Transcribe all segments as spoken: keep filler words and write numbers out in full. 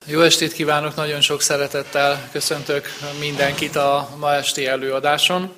Jó estét kívánok, nagyon sok szeretettel köszöntök mindenkit a ma esti előadáson.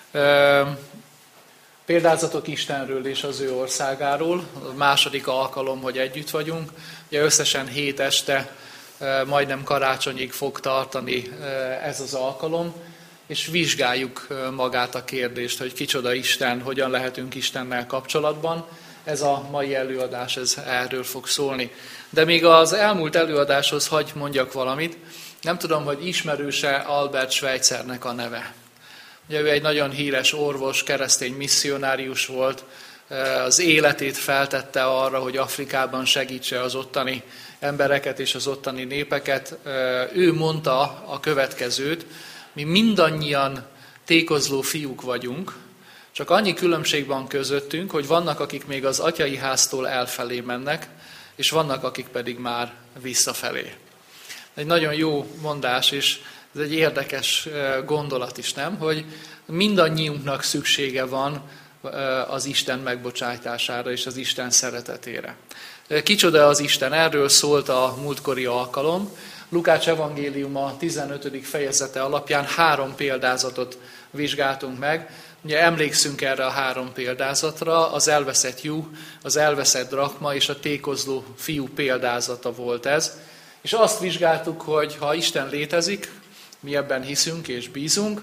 Példázatok Istenről és az ő országáról. A második alkalom, hogy együtt vagyunk. Ugye összesen hét este, majdnem karácsonyig fog tartani ez az alkalom, és vizsgáljuk magát a kérdést, hogy kicsoda Isten, hogyan lehetünk Istennel kapcsolatban. Ez a mai előadás, ez erről fog szólni. De még az elmúlt előadáshoz hagy mondjak valamit. Nem tudom, hogy ismerőse Albert Schweitzernek a neve. Ugye ő egy nagyon híres orvos, keresztény misszionárius volt, az életét feltette arra, hogy Afrikában segítse az ottani embereket és az ottani népeket. Ő mondta a következőt: mi mindannyian tékozló fiúk vagyunk, csak annyi különbség van közöttünk, hogy vannak, akik még az atyai háztól elfelé mennek, és vannak, akik pedig már visszafelé. Egy nagyon jó mondás, és ez egy érdekes gondolat is, nem? Hogy mindannyiunknak szüksége van az Isten megbocsátására és az Isten szeretetére. Kicsoda az Isten? Erről szólt a múltkori alkalom. Lukács evangéliuma tizenötödik fejezete alapján három példázatot vizsgáltunk meg. Ugye emlékszünk erre a három példázatra, az elveszett juh, az elveszett drakma és a tékozló fiú példázata volt ez. És azt vizsgáltuk, hogy ha Isten létezik, mi ebben hiszünk és bízunk,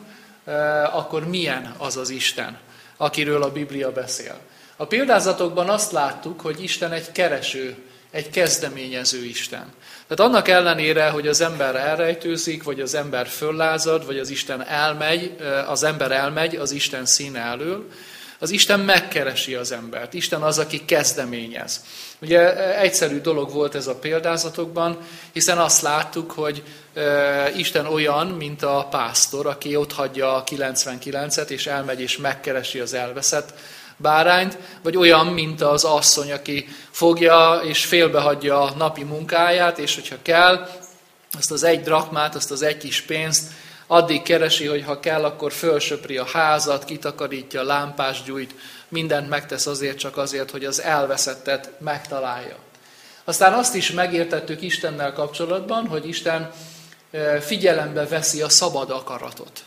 akkor milyen az az Isten, akiről a Biblia beszél. A példázatokban azt láttuk, hogy Isten egy kereső, egy kezdeményező Isten. Tehát annak ellenére, hogy az ember elrejtőzik, vagy az ember föllázad, vagy az Isten elmegy, az ember elmegy az Isten színe elől, az Isten megkeresi az embert. Isten az, aki kezdeményez. Ugye egyszerű dolog volt ez a példázatokban, hiszen azt láttuk, hogy Isten olyan, mint a pásztor, aki ott hagyja a kilencvenkilencet, és elmegy és megkeresi az elveszett bárányt, vagy olyan, mint az asszony, aki fogja és félbehagyja a napi munkáját, és hogyha kell, azt az egy drakmát, azt az egy kis pénzt addig keresi, hogy ha kell, akkor fölsöpri a házat, kitakarítja, lámpást gyújt, mindent megtesz azért, csak azért, hogy az elveszettet megtalálja. Aztán azt is megértettük Istennel kapcsolatban, hogy Isten figyelembe veszi a szabad akaratot.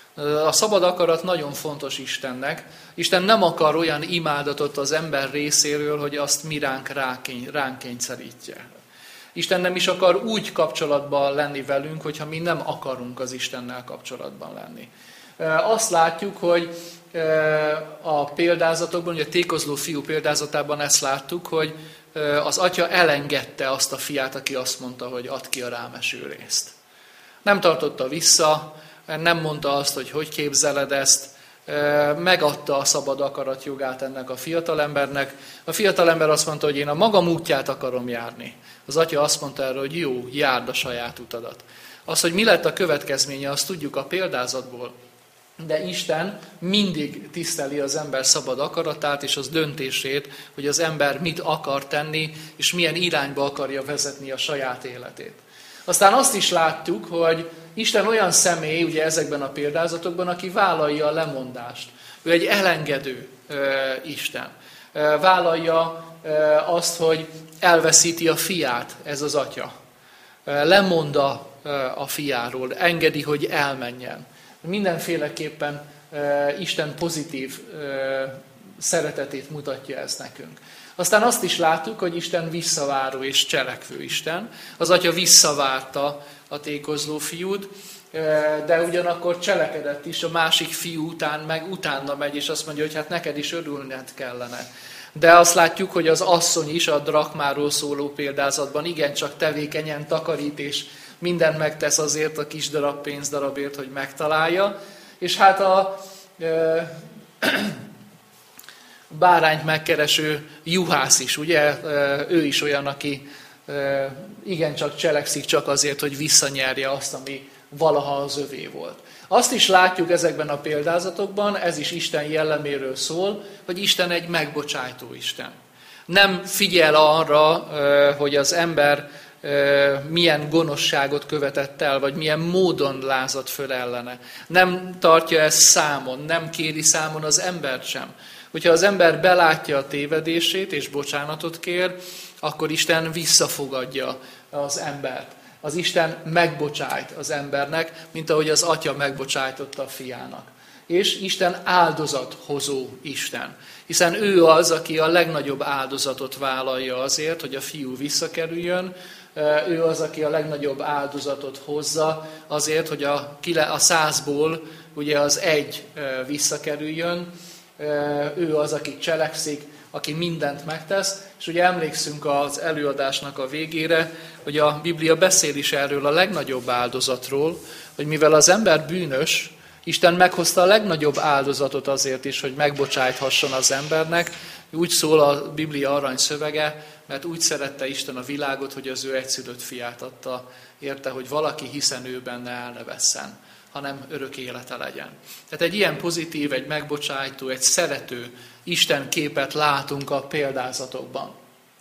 A szabad akarat nagyon fontos Istennek. Isten nem akar olyan imádatot az ember részéről, hogy azt mi ránk, rákény, ránk kényszerítje. Isten nem is akar úgy kapcsolatban lenni velünk, hogyha mi nem akarunk az Istennel kapcsolatban lenni. Azt látjuk, hogy a példázatokban, ugye a tékozló fiú példázatában ezt láttuk, hogy az atya elengedte azt a fiát, aki azt mondta, hogy add ki a rám eső részt. Nem tartotta vissza, nem mondta azt, hogy hogy képzeled ezt, megadta a szabad akarat jogát ennek a fiatalembernek. A fiatalember azt mondta, hogy én a magam útját akarom járni. Az atya azt mondta erre, hogy jó, járd a saját utadat. Az, hogy mi lett a következménye, azt tudjuk a példázatból. De Isten mindig tiszteli az ember szabad akaratát és az döntését, hogy az ember mit akar tenni, és milyen irányba akarja vezetni a saját életét. Aztán azt is láttuk, hogy Isten olyan személy, ugye ezekben a példázatokban, aki vállalja a lemondást. Ő egy elengedő uh, Isten. Uh, vállalja uh, azt, hogy elveszíti a fiát, ez az atya. Uh, lemond a, uh, a fiáról, engedi, hogy elmenjen. Mindenféleképpen uh, Isten pozitív uh, szeretetét mutatja ez nekünk. Aztán azt is láttuk, hogy Isten visszaváró és cselekvő Isten. Az atya visszavárta a tékozló fiút, de ugyanakkor cselekedett is, a másik fiú után meg utána megy, és azt mondja, hogy hát neked is örülned kellene. De azt látjuk, hogy az asszony is a drakmáról szóló példázatban igencsak tevékenyen takarít, és mindent megtesz azért a kis darab pénzdarabért, hogy megtalálja. És hát a e, bárányt megkereső juhász is, ugye, ő is olyan, aki igencsak cselekszik csak azért, hogy visszanyerje azt, ami valaha az övé volt. Azt is látjuk ezekben a példázatokban, ez is Isten jelleméről szól, hogy Isten egy megbocsájtó Isten. Nem figyel arra, hogy az ember milyen gonoszságot követett el, vagy milyen módon lázadt föl ellene. Nem tartja ezt számon, nem kéri számon az embert sem. Hogyha az ember belátja a tévedését és bocsánatot kér, akkor Isten visszafogadja az embert. Az Isten megbocsájt az embernek, mint ahogy az Atya megbocsájtotta a fiának. És Isten áldozathozó Isten. Hiszen ő az, aki a legnagyobb áldozatot vállalja azért, hogy a fiú visszakerüljön. Ő az, aki a legnagyobb áldozatot hozza azért, hogy a, a százból ugye az egy visszakerüljön. Ő az, aki cselekszik, aki mindent megtesz. És ugye emlékszünk az előadásnak a végére, hogy a Biblia beszél is erről a legnagyobb áldozatról, hogy mivel az ember bűnös, Isten meghozta a legnagyobb áldozatot azért is, hogy megbocsájthasson az embernek. Úgy szól a Biblia aranyszövege, mert úgy szerette Isten a világot, hogy az ő egyszülött fiát adta érte, hogy valaki hiszen ő benne el ne vesszen, hanem örök élete legyen. Tehát egy ilyen pozitív, egy megbocsájtó, egy szerető Isten képet látunk a példázatokban.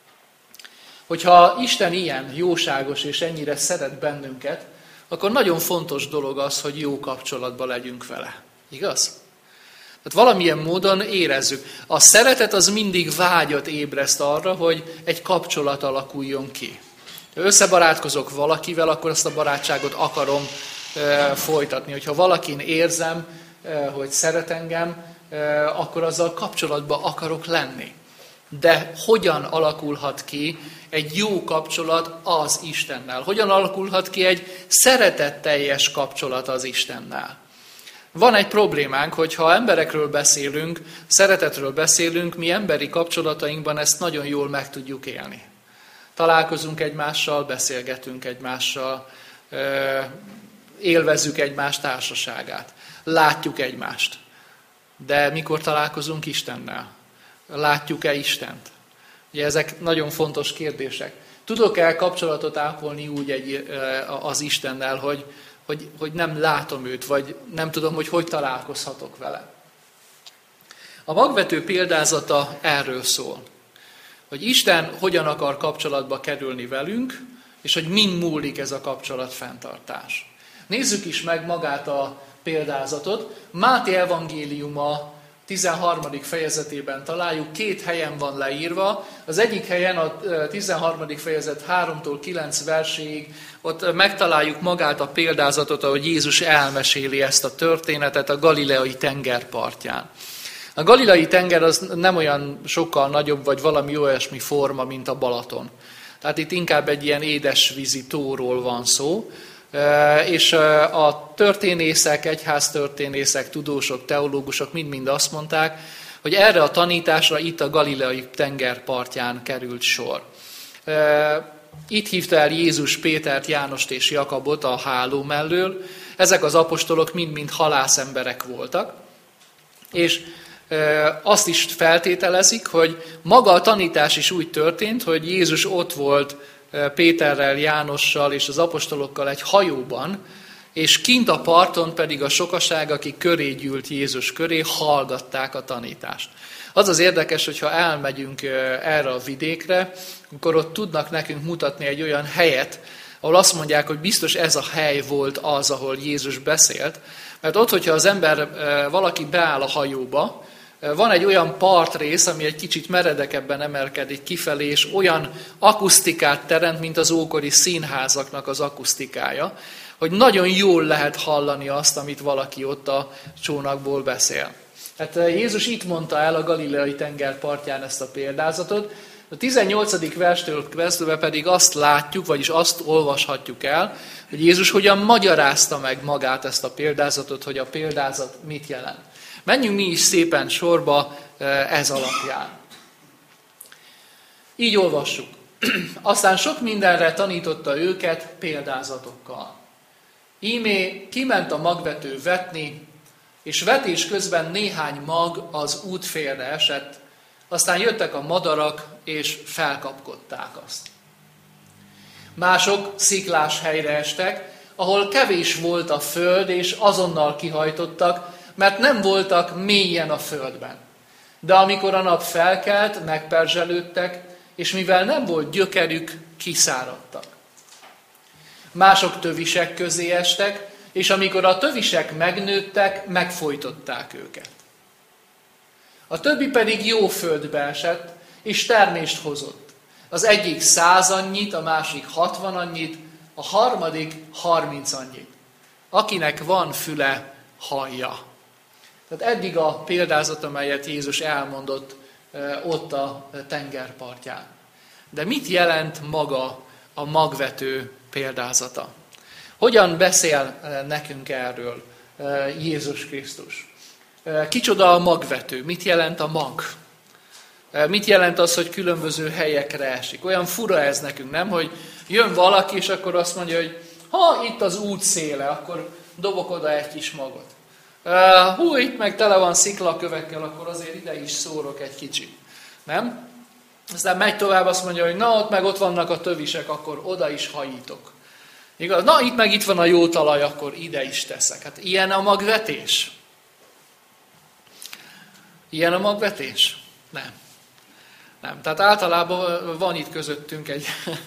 Hogyha Isten ilyen jóságos és ennyire szeret bennünket, akkor nagyon fontos dolog az, hogy jó kapcsolatban legyünk vele. Igaz? Tehát valamilyen módon érezzük. A szeretet az mindig vágyat ébreszt arra, hogy egy kapcsolat alakuljon ki. Ha összebarátkozok valakivel, akkor azt a barátságot akarom e, folytatni. Hogyha valakin érzem, e, hogy szeret engem, e, akkor azzal kapcsolatban akarok lenni. De hogyan alakulhat ki egy jó kapcsolat az Istennel? Hogyan alakulhat ki egy szeretetteljes kapcsolat az Istennel? Van egy problémánk, hogyha emberekről beszélünk, szeretetről beszélünk, mi emberi kapcsolatainkban ezt nagyon jól meg tudjuk élni. Találkozunk egymással, beszélgetünk egymással, élvezzük egymás társaságát, látjuk egymást. De mikor találkozunk Istennel? Látjuk-e Istent? Ugye ezek nagyon fontos kérdések. Tudok-e kapcsolatot ápolni úgy egy, az Istennel, hogy, hogy, hogy nem látom őt, vagy nem tudom, hogy hogy találkozhatok vele? A magvető példázata erről szól, hogy Isten hogyan akar kapcsolatba kerülni velünk, és hogy mind múlik ez a kapcsolat fenntartás. Nézzük is meg magát a példázatot. Máté evangéliuma tizenharmadik fejezetében találjuk, két helyen van leírva. Az egyik helyen a tizenharmadik fejezet háromtól kilenc verséig, ott megtaláljuk magát a példázatot, ahogy Jézus elmeséli ezt a történetet a galileai tengerpartján. A galileai tenger az nem olyan sokkal nagyobb, vagy valami olyasmi forma, mint a Balaton. Tehát itt inkább egy ilyen édesvízi tóról van szó, és a történészek, egyháztörténészek, tudósok, teológusok mind-mind azt mondták, hogy erre a tanításra itt a galileai tenger partján került sor. Itt hívta el Jézus Pétert, Jánost és Jakabot a háló mellől. Ezek az apostolok mind-mind halászemberek voltak, és azt is feltételezik, hogy maga a tanítás is úgy történt, hogy Jézus ott volt Péterrel, Jánossal és az apostolokkal egy hajóban, és kint a parton pedig a sokaság, aki köré gyűlt Jézus köré, hallgatták a tanítást. Az az érdekes, hogyha elmegyünk erre a vidékre, akkor ott tudnak nekünk mutatni egy olyan helyet, ahol azt mondják, hogy biztos ez a hely volt az, ahol Jézus beszélt. Mert ott, hogyha az ember, valaki beáll a hajóba, van egy olyan partrész, ami egy kicsit meredekebben emelkedik kifelé, és olyan akusztikát teremt, mint az ókori színházaknak az akusztikája, hogy nagyon jól lehet hallani azt, amit valaki ott a csónakból beszél. Hát Jézus itt mondta el a galileai tenger partján ezt a példázatot. A tizennyolcadik verstől kezdve pedig azt látjuk, vagyis azt olvashatjuk el, hogy Jézus hogyan magyarázta meg magát ezt a példázatot, hogy a példázat mit jelent. Menjünk mi is szépen sorba ez alapján. Így olvassuk. Aztán sok mindenre tanította őket példázatokkal. Íme kiment a magvető vetni, és vetés közben néhány mag az út félre esett, aztán jöttek a madarak, és felkapkodták azt. Mások sziklás helyre estek, ahol kevés volt a föld, és azonnal kihajtottak, mert nem voltak mélyen a földben. De amikor a nap felkelt, megperzselődtek, és mivel nem volt gyökerük, kiszáradtak. Mások tövisek közé estek, és amikor a tövisek megnőttek, megfojtották őket. A többi pedig jó földbe esett, és termést hozott. Az egyik száz annyit, a másik hatvan annyit, a A harmadik harminc annyit. Akinek van füle, hallja. Tehát eddig a példázat, amelyet Jézus elmondott ott a tengerpartján. De mit jelent maga a magvető példázata? Hogyan beszél nekünk erről Jézus Krisztus? Kicsoda a magvető? Mit jelent a mag? Mit jelent az, hogy különböző helyekre esik? Olyan fura ez nekünk, nem? Hogy jön valaki, és akkor azt mondja, hogy ha itt az út széle, akkor dobok oda egy kis magot. Hú, itt meg tele van sziklakövekkel, akkor azért ide is szórok egy kicsit. Nem? Aztán megy tovább, azt mondja, hogy na, ott meg ott vannak a tövisek, akkor oda is hajítok. Igaz? Na, itt meg itt van a jó talaj, akkor ide is teszek. Hát ilyen a magvetés? Ilyen a magvetés? Nem. Nem. Tehát általában van itt közöttünk egy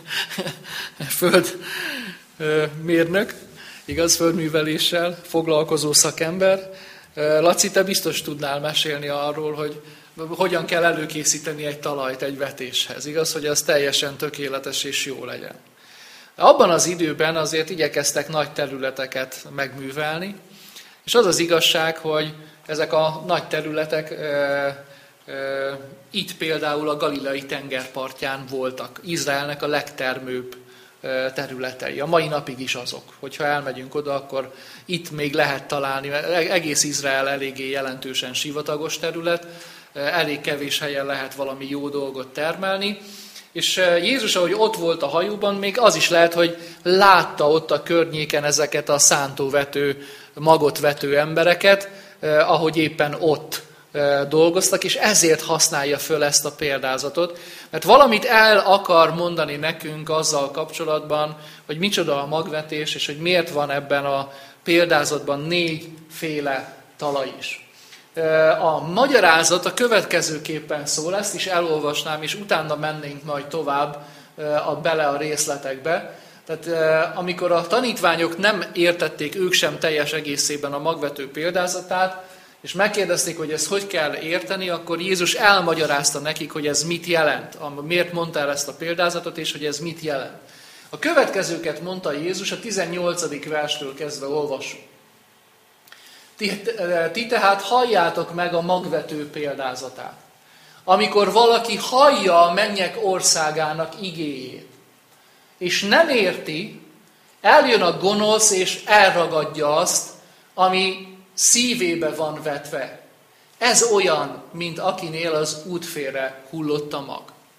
földmérnök, igaz, földműveléssel foglalkozó szakember. Laci, te biztos tudnál mesélni arról, hogy hogyan kell előkészíteni egy talajt egy vetéshez. Igaz, hogy az teljesen tökéletes és jó legyen. Abban az időben azért igyekeztek nagy területeket megművelni, és az az igazság, hogy ezek a nagy területek e, e, itt például a Galileai tengerpartján voltak. Izraelnek a legtermőbb területei. A mai napig is azok. Hogyha elmegyünk oda, akkor itt még lehet találni, egész Izrael eléggé jelentősen sivatagos terület, elég kevés helyen lehet valami jó dolgot termelni, és Jézus, ahogy ott volt a hajóban, még az is lehet, hogy látta ott a környéken ezeket a szántóvető, magot vető embereket, ahogy éppen ott dolgoztak, és ezért használja föl ezt a példázatot, mert valamit el akar mondani nekünk azzal kapcsolatban, hogy micsoda a magvetés, és hogy miért van ebben a példázatban négyféle talaj is. A magyarázat a következőképpen szól, ezt is elolvasnám, és utána mennénk majd tovább a, bele a részletekbe. Tehát amikor a tanítványok nem értették ők sem teljes egészében a magvető példázatát, és megkérdezték, hogy ezt hogy kell érteni, akkor Jézus elmagyarázta nekik, hogy ez mit jelent, miért mondta el ezt a példázatot, és hogy ez mit jelent. A következőket mondta Jézus, a tizennyolcadik verstől kezdve olvassuk. Ti, ti tehát halljátok meg a magvető példázatát. Amikor valaki hallja a mennyek országának igéjét, és nem érti, eljön a gonosz, és elragadja azt, ami szívébe van vetve. Ez olyan, mint akinél az útfélre hullott a mag.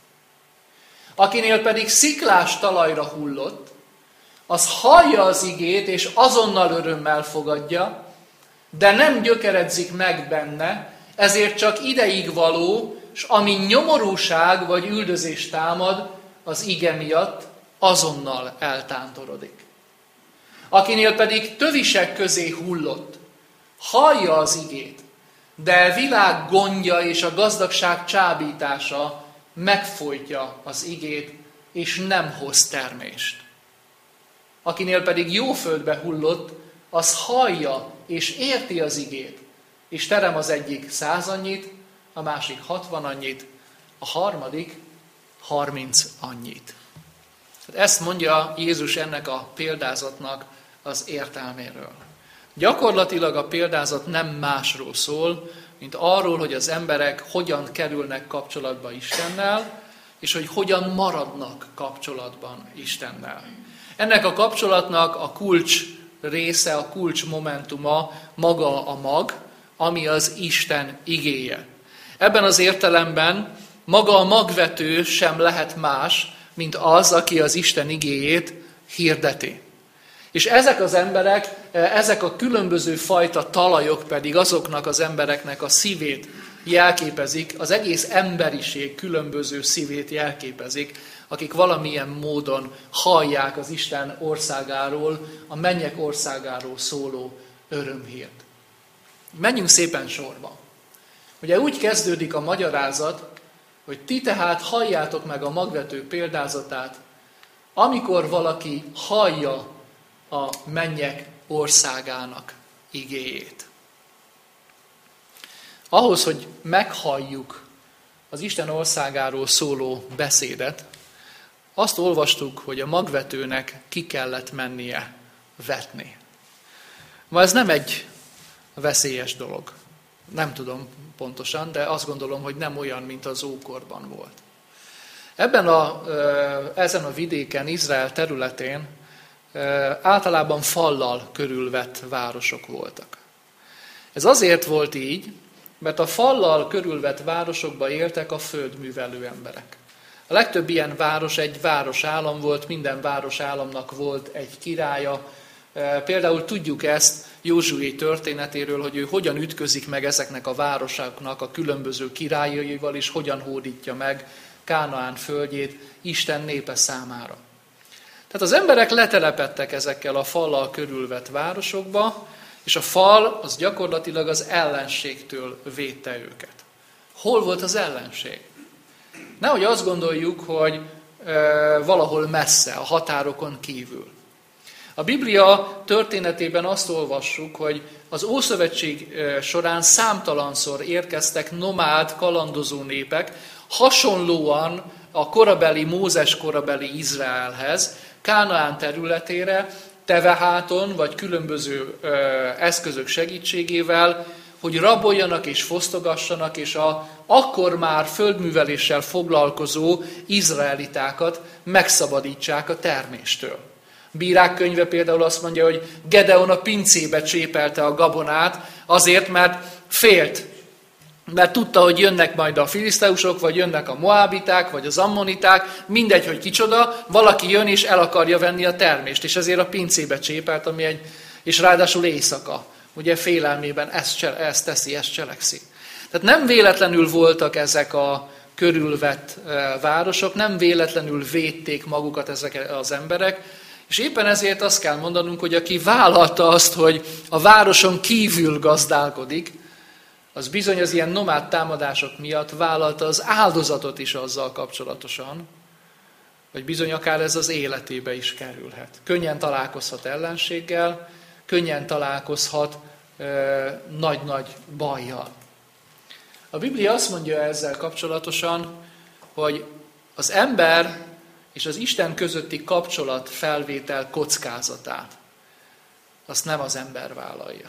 Akinél pedig sziklás talajra hullott, az hallja az igét, és azonnal örömmel fogadja, de nem gyökeredzik meg benne, ezért csak ideig való, és ami nyomorúság vagy üldözés támad, az ige miatt azonnal eltántorodik. Akinél pedig tövisek közé hullott, hallja az igét, de világ gondja és a gazdagság csábítása megfojtja az igét, és nem hoz termést. Akinél pedig jó földbe hullott, az hallja és érti az igét, és terem az egyik száz annyit, a másik hatvan annyit, a harmadik harminc annyit. Ezt mondja Jézus ennek a példázatnak az értelméről. Gyakorlatilag a példázat nem másról szól, mint arról, hogy az emberek hogyan kerülnek kapcsolatba Istennel, és hogy hogyan maradnak kapcsolatban Istennel. Ennek a kapcsolatnak a kulcs része, a kulcs momentuma maga a mag, ami az Isten igéje. Ebben az értelemben maga a magvető sem lehet más, mint az, aki az Isten igéjét hirdeti. És ezek az emberek, ezek a különböző fajta talajok pedig azoknak az embereknek a szívét jelképezik, az egész emberiség különböző szívét jelképezik, akik valamilyen módon hallják az Isten országáról, a mennyek országáról szóló örömhírt. Menjünk szépen sorba. Ugye úgy kezdődik a magyarázat, hogy ti tehát halljátok meg a magvető példázatát, amikor valaki hallja a mennyek országának igéjét. Ahhoz, hogy meghalljuk az Isten országáról szóló beszédet, azt olvastuk, hogy a magvetőnek ki kellett mennie vetni. Ma ez nem egy veszélyes dolog. Nem tudom pontosan, de azt gondolom, hogy nem olyan, mint az ókorban volt. Ebben a, ezen a vidéken, Izrael területén általában fallal körülvett városok voltak. Ez azért volt így, mert a fallal körülvett városokban éltek a földművelő emberek. A legtöbb ilyen város egy városállam volt, minden városállamnak volt egy királya. Például tudjuk ezt Józsué történetéről, hogy ő hogyan ütközik meg ezeknek a városoknak a különböző királyaival, és hogyan hódítja meg Kánaán földjét Isten népe számára. Tehát az emberek letelepedtek ezekkel a fallal körülvett városokba, és a fal az gyakorlatilag az ellenségtől védte őket. Hol volt az ellenség? Nehogy azt gondoljuk, hogy e, valahol messze, a határokon kívül. A Biblia történetében azt olvassuk, hogy az Ószövetség során számtalanszor érkeztek nomád, kalandozó népek, hasonlóan a korabeli, Mózes korabeli Izraelhez, Kánaán területére, teveháton, vagy különböző ö, eszközök segítségével, hogy raboljanak és fosztogassanak, és a akkor már földműveléssel foglalkozó izraelitákat megszabadítsák a terméstől. Bírák könyve például azt mondja, hogy Gedeon a pincébe csépelte a gabonát, azért, mert félt. Mert tudta, hogy jönnek majd a filiszteusok, vagy jönnek a moábiták, vagy az ammoniták, mindegy, hogy kicsoda, valaki jön és el akarja venni a termést, és ezért a pincébe csépelt, ami egy, és ráadásul éjszaka. Ugye félelmében ezt, ezt teszi, ezt cselekszi. Tehát nem véletlenül voltak ezek a körülvett városok, nem véletlenül védték magukat ezek az emberek, és éppen ezért azt kell mondanunk, hogy aki vállalta azt, hogy a városon kívül gazdálkodik, az bizony az ilyen nomád támadások miatt vállalta az áldozatot is azzal kapcsolatosan, hogy bizony akár ez az életébe is kerülhet. Könnyen találkozhat ellenséggel, könnyen találkozhat e, nagy-nagy bajjal. A Biblia azt mondja ezzel kapcsolatosan, hogy az ember és az Isten közötti kapcsolat felvétel kockázatát azt nem az ember vállalja.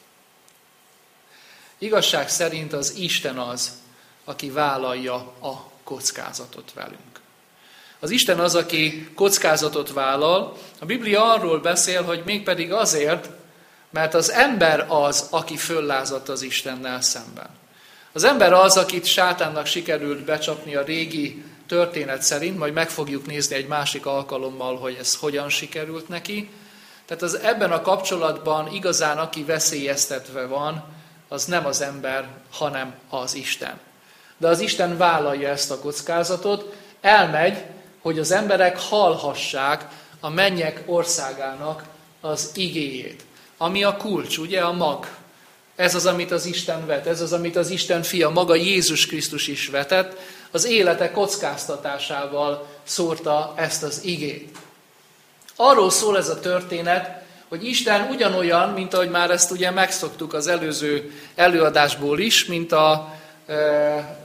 Igazság szerint az Isten az, aki vállalja a kockázatot velünk. Az Isten az, aki kockázatot vállal. A Biblia arról beszél, hogy mégpedig azért, mert az ember az, aki föllázadt az Istennel szemben. Az ember az, akit sátánnak sikerült becsapni a régi történet szerint, majd meg fogjuk nézni egy másik alkalommal, hogy ez hogyan sikerült neki. Tehát az, ebben a kapcsolatban igazán, aki veszélyeztetve van, az nem az ember, hanem az Isten. De az Isten vállalja ezt a kockázatot, elmegy, hogy az emberek hallhassák a mennyek országának az igéjét. Ami a kulcs, ugye a mag. Ez az, amit az Isten vet, ez az, amit az Isten fia, maga Jézus Krisztus is vetett, az élete kockáztatásával szórta ezt az igét. Arról szól ez a történet, hogy Isten ugyanolyan, mint ahogy már ezt ugye megszoktuk az előző előadásból is, mint a e,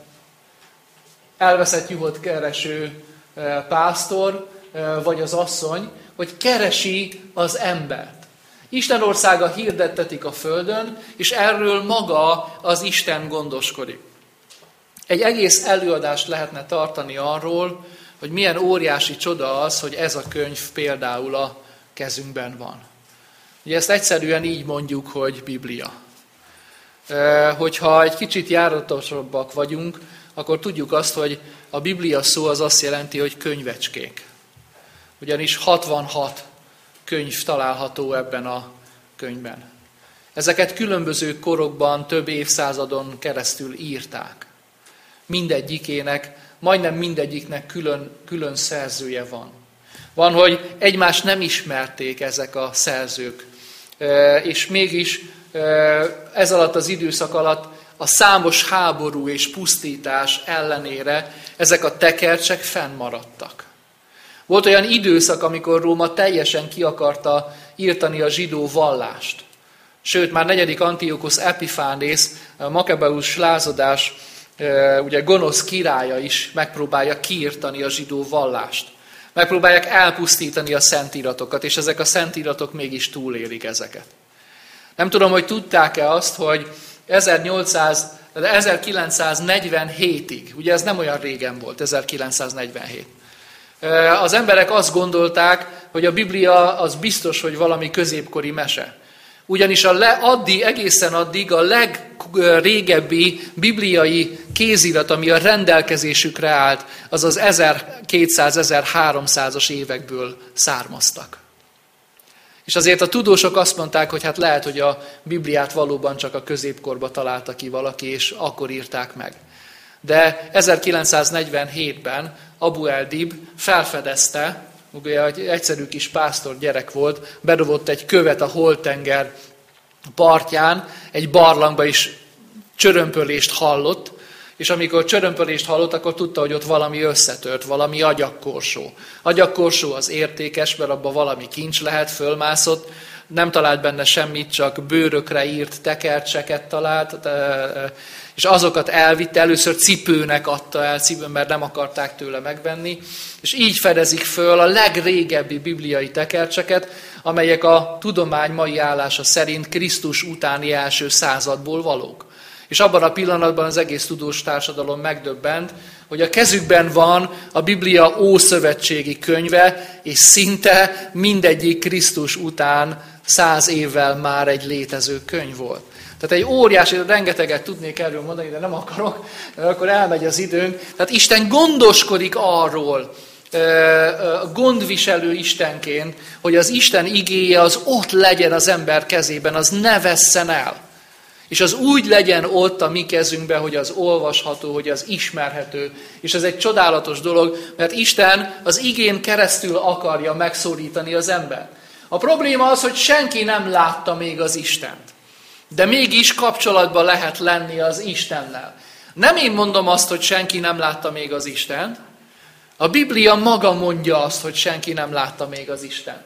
elveszett juhot kereső e, pásztor, e, vagy az asszony, hogy keresi az embert. Isten országa hirdettetik a földön, és erről maga az Isten gondoskodik. Egy egész előadást lehetne tartani arról, hogy milyen óriási csoda az, hogy ez a könyv például a kezünkben van. Ugye ezt egyszerűen így mondjuk, hogy Biblia. Hogyha egy kicsit járatosabbak vagyunk, akkor tudjuk azt, hogy a Biblia szó az azt jelenti, hogy könyvecskék. Ugyanis hatvanhat könyv található ebben a könyvben. Ezeket különböző korokban, több évszázadon keresztül írták. Mindegyikének, majdnem mindegyiknek külön, külön szerzője van. Van, hogy egymást nem ismerték ezek a szerzők, és mégis ez alatt az időszak alatt a számos háború és pusztítás ellenére ezek a tekercsek fennmaradtak. Volt olyan időszak, amikor Róma teljesen ki akarta írtani a zsidó vallást. Sőt, már negyedik Antiokusz Epifánész, a Makebeus lázadás, ugye gonosz királya is megpróbálja kiírtani a zsidó vallást. Megpróbálják elpusztítani a szentíratokat, és ezek a szentíratok mégis túlélik ezeket. Nem tudom, hogy tudták-e azt, hogy ezerkilencszáznegyvenhétig, ugye ez nem olyan régen volt, ezerkilencszáznegyvenhét. Az emberek azt gondolták, hogy a Biblia az biztos, hogy valami középkori mese. Ugyanis a le, addig, egészen addig a legrégebbi bibliai kézirat, ami a rendelkezésükre állt, az az ezerkétszáz-ezerháromszázas évekből származtak. És azért a tudósok azt mondták, hogy hát lehet, hogy a Bibliát valóban csak a középkorba találta ki valaki, és akkor írták meg. De ezerkilencszáznegyvenhétben Abu el-Dib felfedezte, ugye egy egyszerű kis pásztor gyerek volt, bedobott egy követ a Holt-tenger partján, egy barlangba is csörömpölést hallott, és amikor csörömpölést hallott, akkor tudta, hogy ott valami összetört, valami agyagkorsó. Agyagkorsó az értékes, mert abban valami kincs lehet, fölmászott, nem talált benne semmit, csak bőrökre írt tekercseket talált, és azokat elvitte, először cipőnek adta el, cipő, mert nem akarták tőle megvenni, és így fedezik föl a legrégebbi bibliai tekercseket, amelyek a tudomány mai állása szerint Krisztus utáni első századból valók. És abban a pillanatban az egész tudós társadalom megdöbbent, hogy a kezükben van a Biblia ószövetségi könyve, és szinte mindegyik Krisztus után száz évvel már egy létező könyv volt. Tehát egy óriási, rengeteget tudnék erről mondani, de nem akarok, mert akkor elmegy az időnk. Tehát Isten gondoskodik arról, gondviselő Istenként, hogy az Isten igéje az ott legyen az ember kezében, az ne vesszen el. És az úgy legyen ott a mi kezünkben, hogy az olvasható, hogy az ismerhető. És ez egy csodálatos dolog, mert Isten az igén keresztül akarja megszólítani az embert. A probléma az, hogy senki nem látta még az Istent. De mégis kapcsolatban lehet lenni az Istennel. Nem én mondom azt, hogy senki nem látta még az Istent. A Biblia maga mondja azt, hogy senki nem látta még az Istent.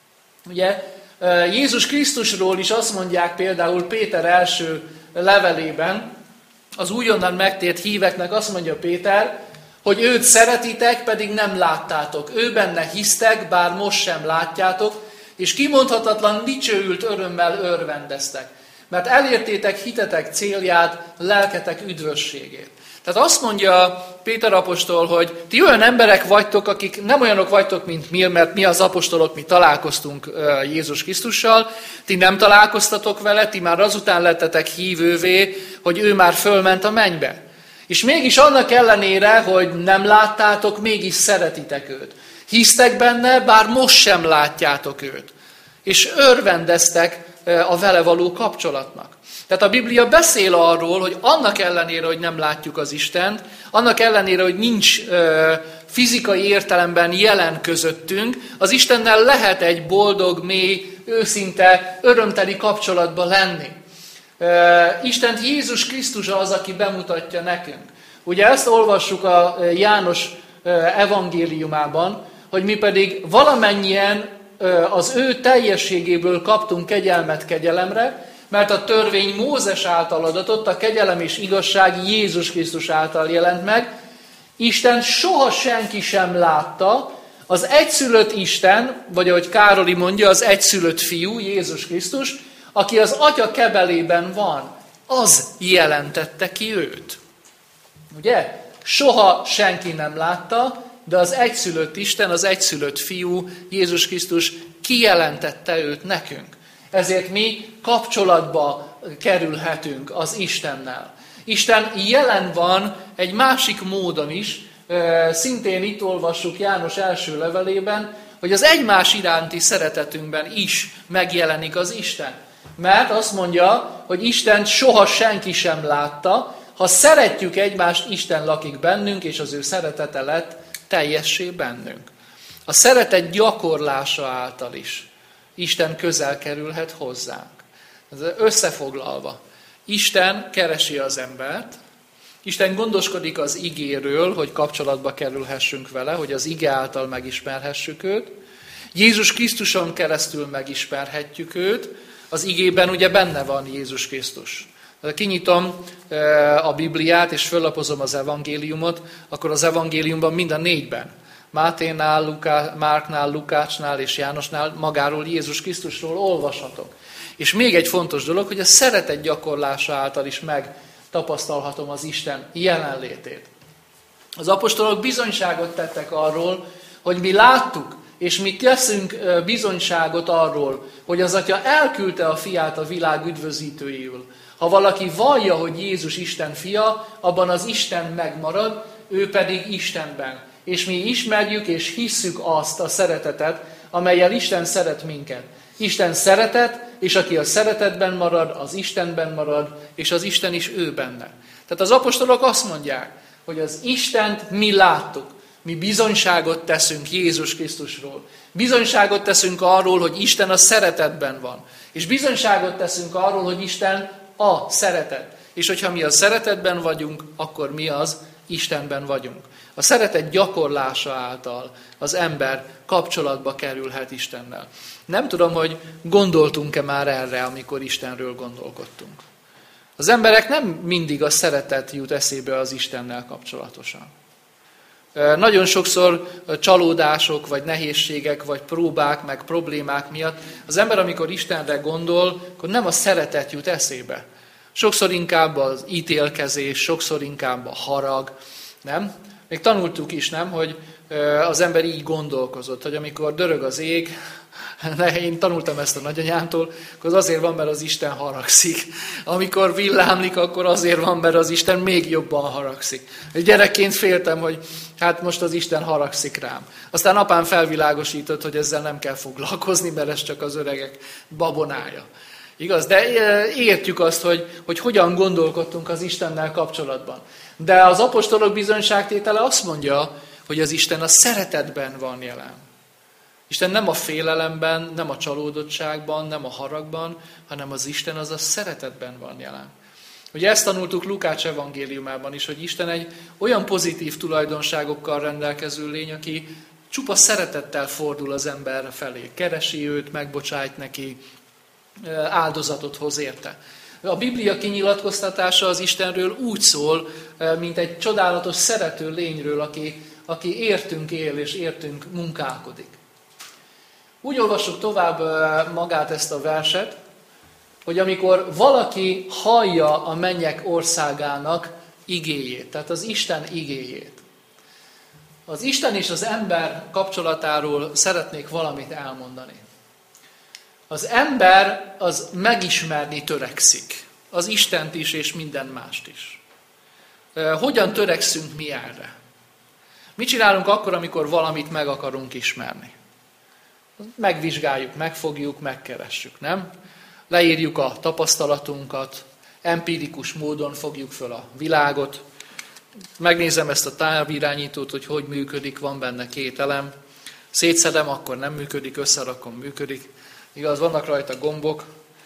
Ugye Jézus Krisztusról is azt mondják például Péter első levelében, az újonnan megtért híveknek azt mondja Péter, hogy őt szeretitek, pedig nem láttátok. Ő benne hisztek, bár most sem látjátok, és kimondhatatlan dicsőült örömmel örvendeztek. Mert elértétek hitetek célját, lelketek üdvösségét. Tehát azt mondja Péter apostol, hogy ti olyan emberek vagytok, akik nem olyanok vagytok, mint mi, mert mi az apostolok, mi találkoztunk Jézus Krisztussal, ti nem találkoztatok vele, ti már azután lettetek hívővé, hogy ő már fölment a mennybe. És mégis annak ellenére, hogy nem láttátok, mégis szeretitek őt. Hisztek benne, bár most sem látjátok őt. És örvendeztek a vele való kapcsolatnak. Tehát a Biblia beszél arról, hogy annak ellenére, hogy nem látjuk az Istent, annak ellenére, hogy nincs ö, fizikai értelemben jelen közöttünk, az Istennel lehet egy boldog, mély, őszinte, örömteli kapcsolatban lenni. Ö, Istent Jézus Krisztus az, aki bemutatja nekünk. Ugye ezt olvassuk a János evangéliumában, hogy mi pedig valamennyien az ő teljességéből kaptunk kegyelmet kegyelemre, mert a törvény Mózes által adatott, a kegyelem és igazság Jézus Krisztus által jelent meg. Isten soha senki sem látta, az egyszülött Isten, vagy ahogy Károli mondja, az egyszülött fiú, Jézus Krisztus, aki az atya kebelében van, az jelentette ki őt. Ugye? Soha senki nem látta, de az egyszülött Isten, az egyszülött fiú, Jézus Krisztus kijelentette őt nekünk. Ezért mi kapcsolatba kerülhetünk az Istennel. Isten jelen van egy másik módon is, szintén itt olvassuk János első levelében, hogy az egymás iránti szeretetünkben is megjelenik az Isten. Mert azt mondja, hogy Istent soha senki sem látta, ha szeretjük egymást, Isten lakik bennünk, és az ő szeretete lett teljessé bennünk. A szeretet gyakorlása által is Isten közel kerülhet hozzánk. Ez összefoglalva, Isten keresi az embert, Isten gondoskodik az igéről, hogy kapcsolatba kerülhessünk vele, hogy az ige által megismerhessük őt. Jézus Krisztuson keresztül megismerhetjük őt, az igében ugye benne van Jézus Krisztus. Kinyitom a Bibliát, és föllapozom az evangéliumot, akkor az evangéliumban mind a négyben Máténál, Luká, Márknál, Lukácsnál és Jánosnál magáról, Jézus Krisztusról olvashatok. És még egy fontos dolog, hogy a szeretet gyakorlása által is megtapasztalhatom az Isten jelenlétét. Az apostolok bizonyságot tettek arról, hogy mi láttuk, és mi teszünk bizonyságot arról, hogy az Atya elküldte a fiát a világ üdvözítőjéül. Ha valaki vallja, hogy Jézus Isten fia, abban az Isten megmarad, ő pedig Istenben. És mi ismerjük és hisszük azt a szeretetet, amellyel Isten szeret minket. Isten szeretet, és aki a szeretetben marad, az Istenben marad, és az Isten is ő benne. Tehát az apostolok azt mondják, hogy az Istent mi láttuk. Mi bizonyságot teszünk Jézus Krisztusról. Bizonyságot teszünk arról, hogy Isten a szeretetben van. És bizonyságot teszünk arról, hogy Isten a szeretet. És hogyha mi a szeretetben vagyunk, akkor mi az Istenben vagyunk. A szeretet gyakorlása által az ember kapcsolatba kerülhet Istennel. Nem tudom, hogy gondoltunk-e már erre, amikor Istenről gondolkodtunk. Az emberek nem mindig a szeretet jut eszébe az Istennel kapcsolatosan. Nagyon sokszor csalódások, vagy nehézségek, vagy próbák, meg problémák miatt az ember, amikor Istenre gondol, akkor nem a szeretet jut eszébe. Sokszor inkább az ítélkezés, sokszor inkább a harag, nem? Még tanultuk is, nem, hogy az ember így gondolkozott, hogy amikor dörög az ég, én tanultam ezt a nagyanyámtól, akkor az azért van, mert az Isten haragszik. Amikor villámlik, akkor azért van, mert az Isten még jobban haragszik. Gyerekként féltem, hogy hát most az Isten haragszik rám. Aztán apám felvilágosított, hogy ezzel nem kell foglalkozni, mert ez csak az öregek babonája. Igaz? De értjük azt, hogy, hogy hogyan gondolkodtunk az Istennel kapcsolatban. De az apostolok bizonyságtétele azt mondja, hogy az Isten a szeretetben van jelen. Isten nem a félelemben, nem a csalódottságban, nem a haragban, hanem az Isten az a szeretetben van jelen. Ugye ezt tanultuk Lukács evangéliumában is, hogy Isten egy olyan pozitív tulajdonságokkal rendelkező lény, aki csupa szeretettel fordul az ember felé. Keresi őt, megbocsájt neki, áldozatot hoz érte. A Biblia kinyilatkoztatása az Istenről úgy szól, mint egy csodálatos szerető lényről, aki, aki értünk él és értünk munkálkodik. Úgy olvassuk tovább magát ezt a verset, hogy amikor valaki hallja a mennyek országának igéjét, tehát az Isten igéjét. Az Isten és az ember kapcsolatáról szeretnék valamit elmondani. Az ember az megismerni törekszik. Az Istent is és minden mást is. Hogyan törekszünk mi erre? Mit csinálunk akkor, amikor valamit meg akarunk ismerni? Megvizsgáljuk, megfogjuk, megkeressük, nem? Leírjuk a tapasztalatunkat, empirikus módon fogjuk föl a világot, megnézem ezt a távirányítót, hogy hogy működik, van benne két elem, szétszedem, akkor nem működik, összerakom, működik. Igaz, vannak rajta gombok,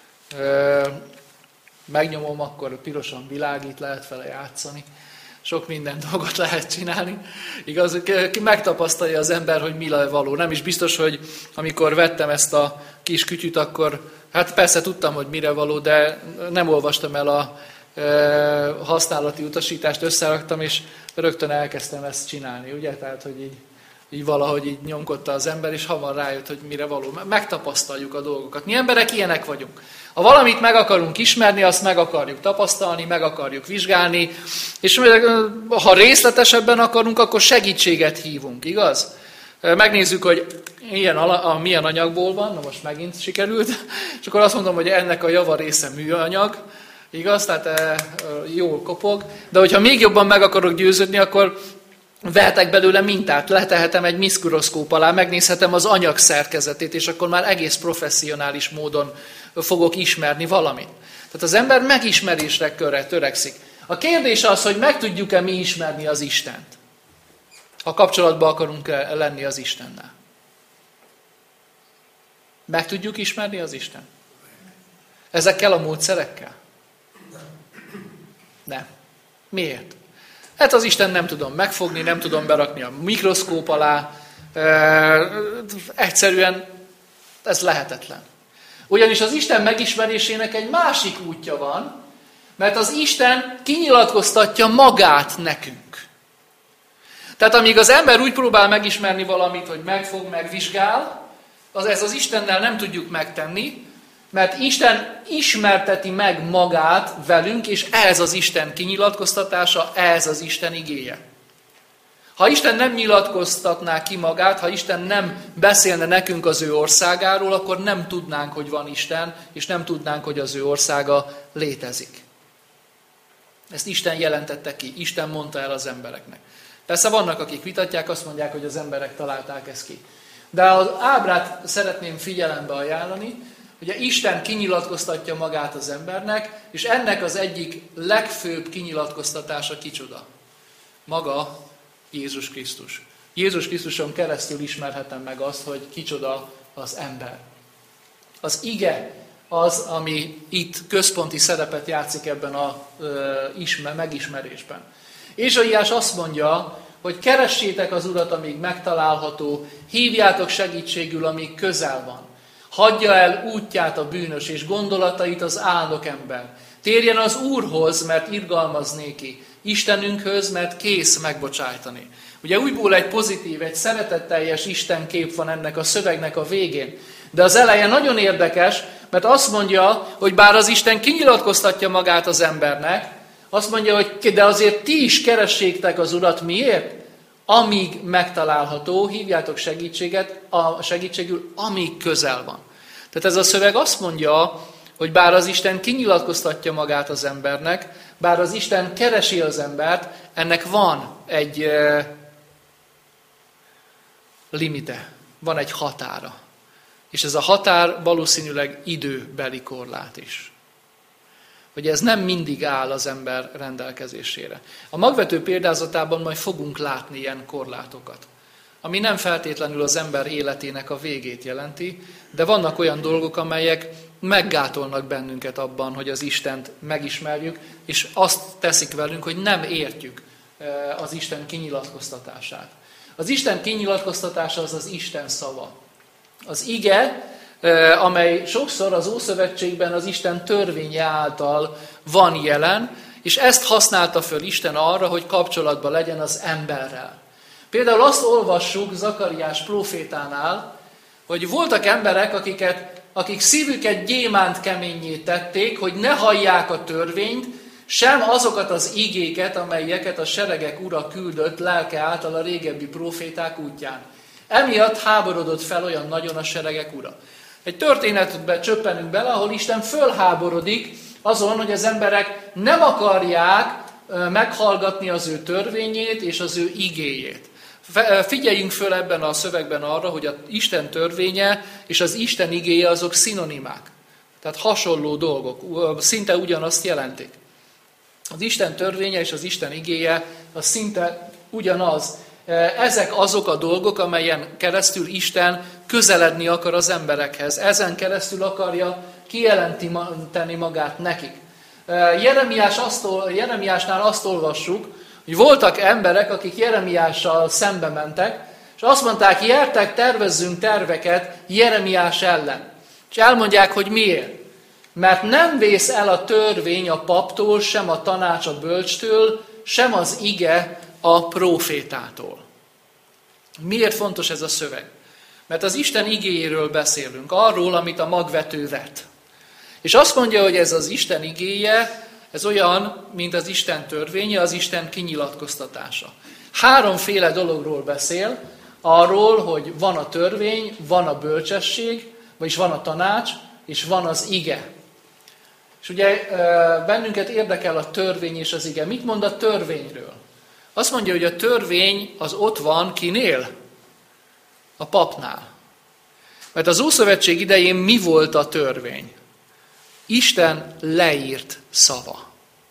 megnyomom, akkor pirosan világít, lehet vele játszani. Sok minden dolgot lehet csinálni. Igaz, megtapasztalja az ember, hogy mi való. Nem is biztos, hogy amikor vettem ezt a kis kütyüt, akkor hát persze tudtam, hogy mire való, de nem olvastam el a e, használati utasítást, összeraktam, és rögtön elkezdtem ezt csinálni, ugye? Tehát, hogy így, így valahogy így nyomkodta az ember, és hamar rájött, hogy mire való. Megtapasztaljuk a dolgokat. Mi emberek ilyenek vagyunk. Ha valamit meg akarunk ismerni, azt meg akarjuk tapasztalni, meg akarjuk vizsgálni, és ha részletesebben akarunk, akkor segítséget hívunk, igaz? Megnézzük, hogy ilyen a, a, milyen anyagból van, na most megint sikerült, és akkor azt mondom, hogy ennek a java része műanyag, igaz? Tehát e, jól kopog, de hogyha még jobban meg akarok győződni, akkor vehetek belőle mintát, letehetem egy mikroszkóp alá, megnézhetem az anyag szerkezetét, és akkor már egész professzionális módon fogok ismerni valamit. Tehát az ember megismerésre körre törekszik. A kérdés az, hogy meg tudjuk-e mi ismerni az Istent, ha kapcsolatban akarunk lenni az Istennel. Meg tudjuk ismerni az Istent? Ezekkel a módszerekkel? Nem. Miért? Hát az Isten nem tudom megfogni, nem tudom berakni a mikroszkóp alá. E, egyszerűen ez lehetetlen. Ugyanis az Isten megismerésének egy másik útja van, mert az Isten kinyilatkoztatja magát nekünk. Tehát amíg az ember úgy próbál megismerni valamit, hogy megfog, megvizsgál, az ez az Istennel nem tudjuk megtenni, mert Isten ismerteti meg magát velünk, és ez az Isten kinyilatkoztatása, ez az Isten igéje. Ha Isten nem nyilatkoztatná ki magát, ha Isten nem beszélne nekünk az ő országáról, akkor nem tudnánk, hogy van Isten, és nem tudnánk, hogy az ő országa létezik. Ezt Isten jelentette ki, Isten mondta el az embereknek. Persze vannak, akik vitatják, azt mondják, hogy az emberek találták ezt ki. De az ábrát szeretném figyelembe ajánlani, ugye Isten kinyilatkoztatja magát az embernek, és ennek az egyik legfőbb kinyilatkoztatása kicsoda? Maga Jézus Krisztus. Jézus Krisztuson keresztül ismerhetem meg azt, hogy kicsoda az ember. Az ige az, ami itt központi szerepet játszik ebben a ö, ismer, megismerésben. Ézsaiás azt mondja, hogy keressétek az Urat, amíg megtalálható, hívjátok segítségül, amíg közel van. Hagyja el útját a bűnös, és gondolatait az álnok ember. Térjen az Úrhoz, mert irgalmaz néki, Istenünkhöz, mert kész megbocsájtani. Ugye újból egy pozitív, egy szeretetteljes Isten kép van ennek a szövegnek a végén. De az eleje nagyon érdekes, mert azt mondja, hogy bár az Isten kinyilatkoztatja magát az embernek, azt mondja, hogy de azért ti is keressétek az Urat. Miért? Amíg megtalálható, hívjátok segítséget, a segítségül, amíg közel van. Tehát ez a szöveg azt mondja, hogy bár az Isten kinyilatkoztatja magát az embernek, bár az Isten keresi az embert, ennek van egy uh, limite, van egy határa. És ez a határ valószínűleg időbeli korlát is. Hogy ez nem mindig áll az ember rendelkezésére. A magvető példázatában majd fogunk látni ilyen korlátokat, ami nem feltétlenül az ember életének a végét jelenti, de vannak olyan dolgok, amelyek meggátolnak bennünket abban, hogy az Istent megismerjük, és azt teszik velünk, hogy nem értjük az Isten kinyilatkoztatását. Az Isten kinyilatkoztatása az az Isten szava. Az ige, amely sokszor az Ószövetségben az Isten törvénye által van jelen, és ezt használta föl Isten arra, hogy kapcsolatban legyen az emberrel. Például azt olvassuk Zakariás prófétánál, hogy voltak emberek, akiket, akik szívüket gyémánt keményé tették, hogy ne hallják a törvényt, sem azokat az igéket, amelyeket a seregek ura küldött lelke által a régebbi próféták útján. Emiatt háborodott fel olyan nagyon a seregek ura. Egy történetbe csöppenünk bele, ahol Isten fölháborodik azon, hogy az emberek nem akarják meghallgatni az ő törvényét és az ő igéjét. Figyeljünk föl ebben a szövegben arra, hogy az Isten törvénye és az Isten igéje azok szinonimák. Tehát hasonló dolgok, szinte ugyanazt jelentik. Az Isten törvénye és az Isten igéje az szinte ugyanaz. Ezek azok a dolgok, amelyen keresztül Isten közeledni akar az emberekhez. Ezen keresztül akarja kijelenteni magát nekik. Jeremiás azt, Jeremiásnál azt olvassuk, hogy voltak emberek, akik Jeremiással szembe mentek, és azt mondták, gyertek, tervezzünk terveket Jeremiás ellen. És elmondják, hogy miért. Mert nem vész el a törvény a paptól, sem a tanács a bölcstől, sem az ige a prófétától. Miért fontos ez a szöveg? Mert az Isten igéjéről beszélünk, arról, amit a magvető vet. És azt mondja, hogy ez az Isten igéje, ez olyan, mint az Isten törvénye, az Isten kinyilatkoztatása. Háromféle dologról beszél, arról, hogy van a törvény, van a bölcsesség, vagyis van a tanács, és van az ige. És ugye bennünket érdekel a törvény és az ige. Mit mond a törvényről? Azt mondja, hogy a törvény az ott van kinél? A papnál. Mert az Ószövetség idején mi volt a törvény? Isten leírt szava.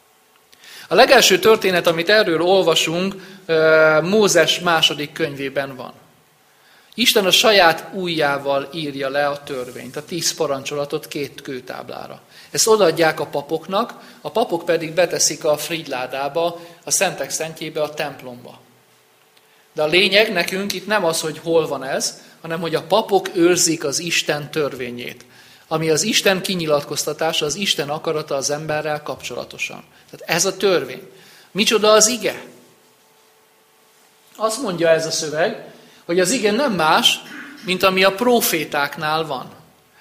A legelső történet, amit erről olvasunk, Mózes második könyvében van. Isten a saját ujjával írja le a törvényt, a tíz parancsolatot két kőtáblára. Ezt odaadják a papoknak, a papok pedig beteszik a frigyládába, a szentek szentjébe, a templomba. De a lényeg nekünk itt nem az, hogy hol van ez, hanem hogy a papok őrzik az Isten törvényét, ami az Isten kinyilatkoztatása, az Isten akarata az emberrel kapcsolatosan. Tehát ez a törvény. Micsoda az ige? Azt mondja ez a szöveg, hogy az ige nem más, mint ami a prófétáknál van.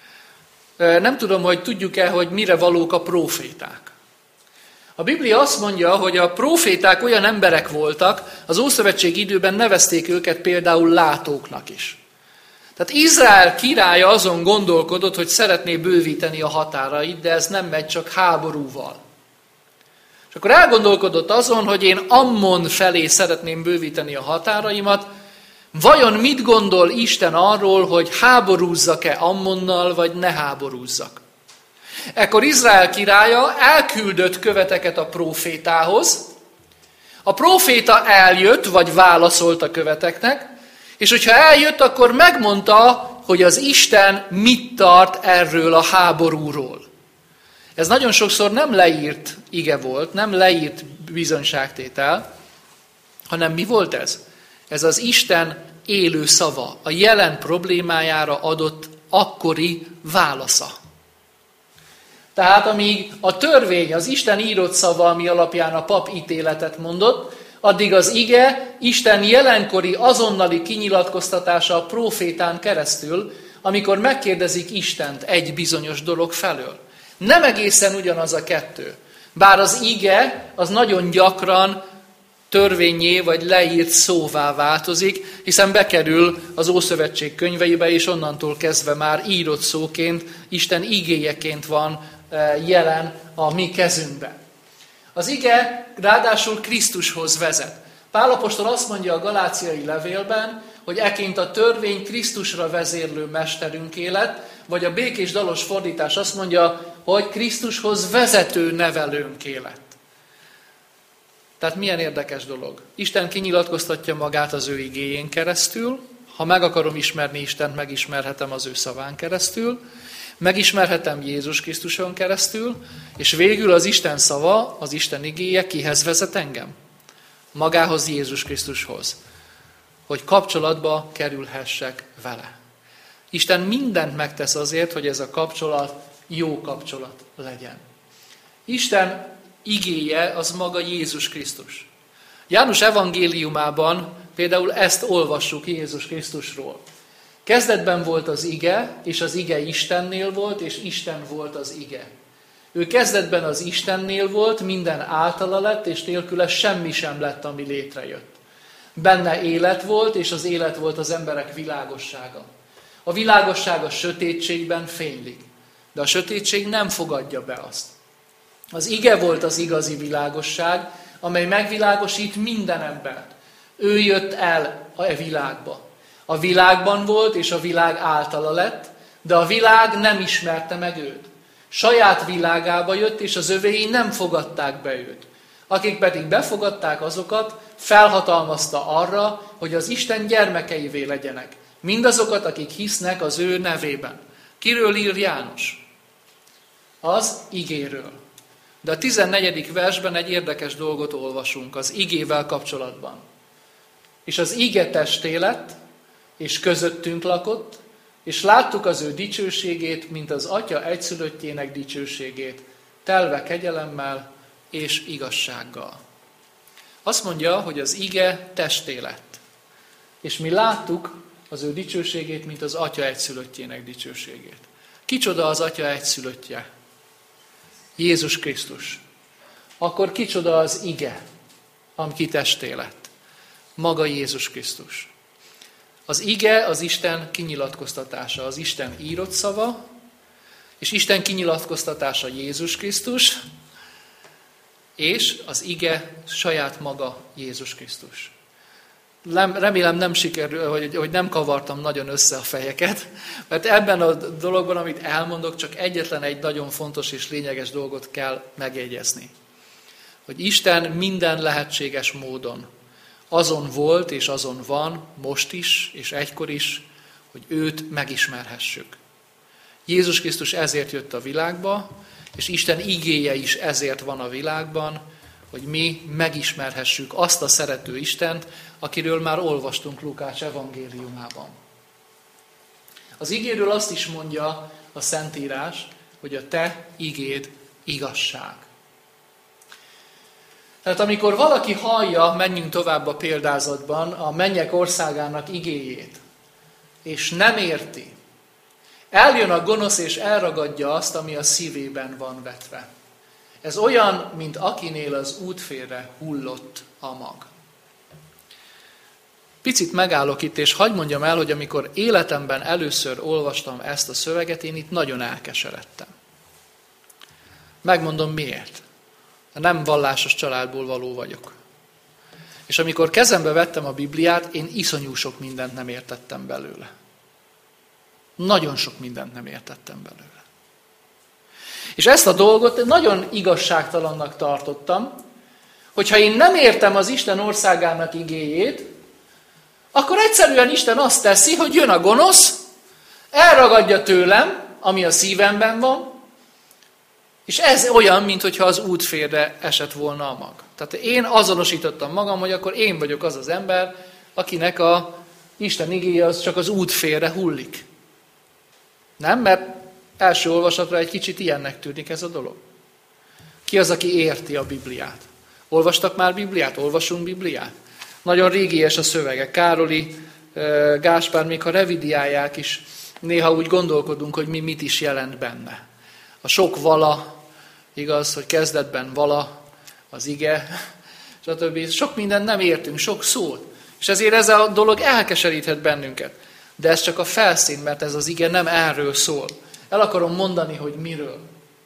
Nem tudom, hogy tudjuk-e, hogy mire valók a próféták. A Biblia azt mondja, hogy a próféták olyan emberek voltak, az Ószövetség időben nevezték őket például látóknak is. Tehát Izrael királya azon gondolkodott, hogy szeretné bővíteni a határait, de ez nem megy csak háborúval. És akkor elgondolkodott azon, hogy én Ammon felé szeretném bővíteni a határaimat, vajon mit gondol Isten arról, hogy háborúzzak-e Ammonnal, vagy ne háborúzzak? Ekkor Izrael királya elküldött követeket a prófétához, a próféta eljött, vagy válaszolt a követeknek, és hogyha eljött, akkor megmondta, hogy az Isten mit tart erről a háborúról. Ez nagyon sokszor nem leírt ige volt, nem leírt bizonyságtétel, hanem mi volt ez? Ez az Isten élő szava, a jelen problémájára adott akkori válasza. Tehát amíg a törvény, az Isten írott szava, ami alapján a pap ítéletet mondott, addig az ige Isten jelenkori azonnali kinyilatkoztatása a prófétán keresztül, amikor megkérdezik Istent egy bizonyos dolog felől. Nem egészen ugyanaz a kettő. Bár az ige az nagyon gyakran törvényé vagy leírt szóvá változik, hiszen bekerül az Ószövetség könyveibe, és onnantól kezdve már írott szóként, Isten igéjeként van jelen a mi kezünkben. Az ige ráadásul Krisztushoz vezet. Pál apostol azt mondja a galáciai levélben, hogy eként a törvény Krisztusra vezérlő mesterünké lett, vagy a békés dalos fordítás azt mondja, hogy Krisztushoz vezető nevelőnké lett. Tehát milyen érdekes dolog. Isten kinyilatkoztatja magát az ő igéjén keresztül, ha meg akarom ismerni Istent, megismerhetem az ő szaván keresztül, megismerhetem Jézus Krisztuson keresztül, és végül az Isten szava, az Isten igéje kihez vezet engem? Magához, Jézus Krisztushoz, hogy kapcsolatba kerülhessek vele. Isten mindent megtesz azért, hogy ez a kapcsolat jó kapcsolat legyen. Isten igéje az maga Jézus Krisztus. János evangéliumában például ezt olvassuk Jézus Krisztusról. Kezdetben volt az ige, és az ige Istennél volt, és Isten volt az ige. Ő kezdetben az Istennél volt, minden általa lett, és nélküle semmi sem lett, ami létrejött. Benne élet volt, és az élet volt az emberek világossága. A világosság a sötétségben fénylik, de a sötétség nem fogadja be azt. Az ige volt az igazi világosság, amely megvilágosít minden embert. Ő jött el a világba. A világban volt, és a világ általa lett, de a világ nem ismerte meg őt. Saját világába jött, és az övéi nem fogadták be őt. Akik pedig befogadták azokat, felhatalmazta arra, hogy az Isten gyermekeivé legyenek. Mindazokat, akik hisznek az ő nevében. Kiről ír János? Az igéről. De a tizennegyedik versben egy érdekes dolgot olvasunk az igével kapcsolatban. És az ige testé lett, és közöttünk lakott, és láttuk az ő dicsőségét, mint az Atya egyszülöttjének dicsőségét, telve kegyelemmel és igazsággal. Azt mondja, hogy az ige testé lett, és mi láttuk az ő dicsőségét, mint az Atya egyszülöttjének dicsőségét. Kicsoda az Atya egyszülöttje? Jézus Krisztus. Akkor kicsoda az ige, ami testé lett? Maga Jézus Krisztus. Az ige az Isten kinyilatkoztatása, az Isten írott szava, és Isten kinyilatkoztatása Jézus Krisztus, és az ige saját maga Jézus Krisztus. Remélem nem sikerül, hogy, hogy nem kavartam nagyon össze a fejeket, mert ebben a dologban, amit elmondok, csak egyetlen egy nagyon fontos és lényeges dolgot kell megjegyezni. Hogy Isten minden lehetséges módon azon volt és azon van, most is és egykor is, hogy őt megismerhessük. Jézus Krisztus ezért jött a világba, és Isten igéje is ezért van a világban, hogy mi megismerhessük azt a szerető Istent, akiről már olvastunk Lukács evangéliumában. Az igéről azt is mondja a Szentírás, hogy a te igéd igazság. Tehát amikor valaki hallja, menjünk tovább a példázatban, a mennyek országának igéjét, és nem érti, eljön a gonosz és elragadja azt, ami a szívében van vetve. Ez olyan, mint akinél az útfélre hullott a mag. Picit megállok itt, és hadd mondjam el, hogy amikor életemben először olvastam ezt a szöveget, én itt nagyon elkeseredtem. Megmondom miért. Nem vallásos családból való vagyok. És amikor kezembe vettem a Bibliát, én iszonyú sok mindent nem értettem belőle. Nagyon sok mindent nem értettem belőle. És ezt a dolgot nagyon igazságtalannak tartottam, hogyha én nem értem az Isten országának igéjét, akkor egyszerűen Isten azt teszi, hogy jön a gonosz, elragadja tőlem, ami a szívemben van, és ez olyan, mintha az útfélre esett volna a mag. Tehát én azonosítottam magam, hogy akkor én vagyok az az ember, akinek a Isten igéje az csak az útfélre hullik. Nem? Mert első olvasatra egy kicsit ilyennek tűnik ez a dolog. Ki az, aki érti a Bibliát? Olvastak már Bibliát? Olvasunk Bibliát? Nagyon régies a szövege. Károli, Gáspár, még ha revidiálják is, néha úgy gondolkodunk, hogy mi mit is jelent benne. A sok vala, igaz, hogy kezdetben vala, az ige, stb. Sok mindent nem értünk, sok szót. És ezért ez a dolog elkeseríthet bennünket. De ez csak a felszín, mert ez az ige nem erről szól. El akarom mondani, hogy miről.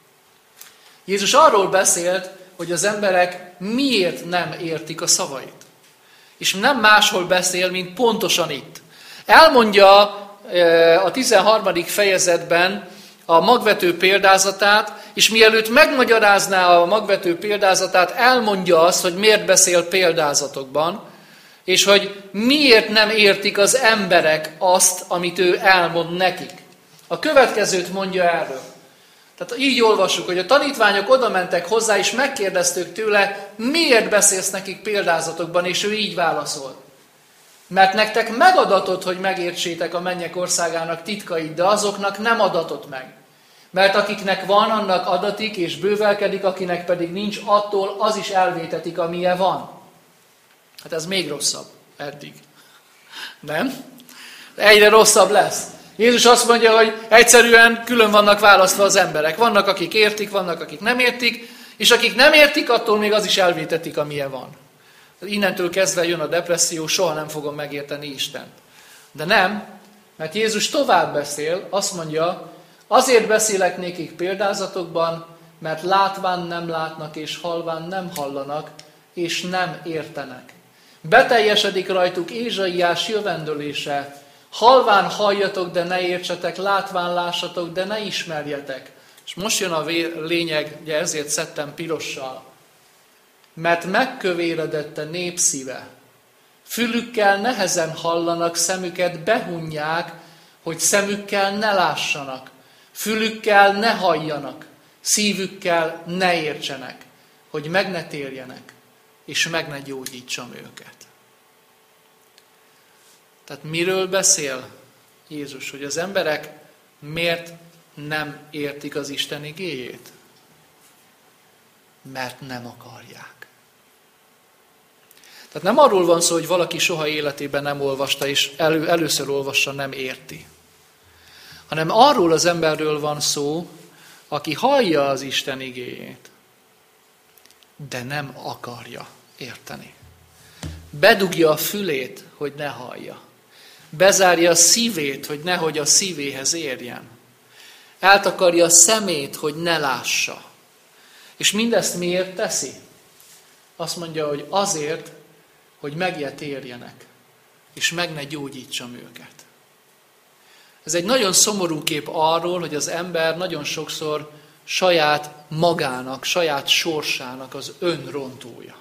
Jézus arról beszélt, hogy az emberek miért nem értik a szavait. És nem máshol beszél, mint pontosan itt. Elmondja a tizenharmadik fejezetben a magvető példázatát, és mielőtt megmagyarázná a magvető példázatát, elmondja azt, hogy miért beszél példázatokban, és hogy miért nem értik az emberek azt, amit ő elmond nekik. A következőt mondja erről. Tehát így olvassuk, hogy a tanítványok oda mentek hozzá, és megkérdeztük tőle, miért beszélsz nekik példázatokban, és ő így válaszolt. Mert nektek megadatott, hogy megértsétek a mennyek országának titkait, de azoknak nem adatott meg. Mert akiknek van, annak adatik, és bővelkedik, akinek pedig nincs, attól az is elvétetik, amilyen van. Hát ez még rosszabb eddig. Nem? Egyre rosszabb lesz. Jézus azt mondja, hogy egyszerűen külön vannak választva az emberek. Vannak, akik értik, vannak, akik nem értik, és akik nem értik, attól még az is elvétetik, amilyen van. Innentől kezdve jön a depresszió, soha nem fogom megérteni Istent. De nem, mert Jézus tovább beszél, azt mondja, azért beszélek nékik példázatokban, mert látván nem látnak, és hallván nem hallanak, és nem értenek. Beteljesedik rajtuk Ézsaiás jövendölése, halván halljatok, de ne értsetek, látván lássatok, de ne ismerjetek. És most jön a lényeg, ugye ezért szedtem pirossal. Mert megkövéredett a nép szíve. Fülükkel nehezen hallanak, szemüket behunják, hogy szemükkel ne lássanak. Fülükkel ne halljanak, szívükkel ne értsenek, hogy meg ne térjenek, és meg ne gyógyítsam őket. Tehát miről beszél Jézus? Hogy az emberek miért nem értik az Isten igéjét? Mert nem akarják. Tehát nem arról van szó, hogy valaki soha életében nem olvasta, és elő, először olvassa, nem érti. Hanem arról az emberről van szó, aki hallja az Isten igéjét, de nem akarja érteni. Bedugja a fülét, hogy ne hallja. Bezárja a szívét, hogy nehogy a szívéhez érjen. Eltakarja a szemét, hogy ne lássa. És mindezt miért teszi? Azt mondja, hogy azért, hogy meg térjenek, és meg ne gyógyítsam őket. Ez egy nagyon szomorú kép arról, hogy az ember nagyon sokszor saját magának, saját sorsának az önrontója.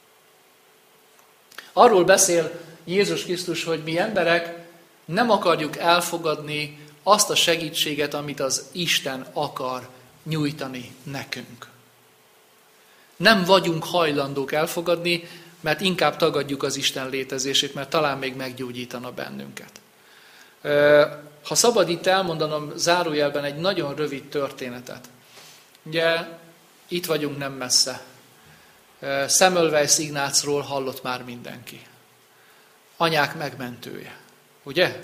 Arról beszél Jézus Krisztus, hogy mi emberek nem akarjuk elfogadni azt a segítséget, amit az Isten akar nyújtani nekünk. Nem vagyunk hajlandók elfogadni, mert inkább tagadjuk az Isten létezését, mert talán még meggyógyítana bennünket. Ha szabad itt elmondanom zárójelben egy nagyon rövid történetet. Ugye itt vagyunk nem messze. Semmelweis Ignácról hallott már mindenki. Anyák megmentője, ugye?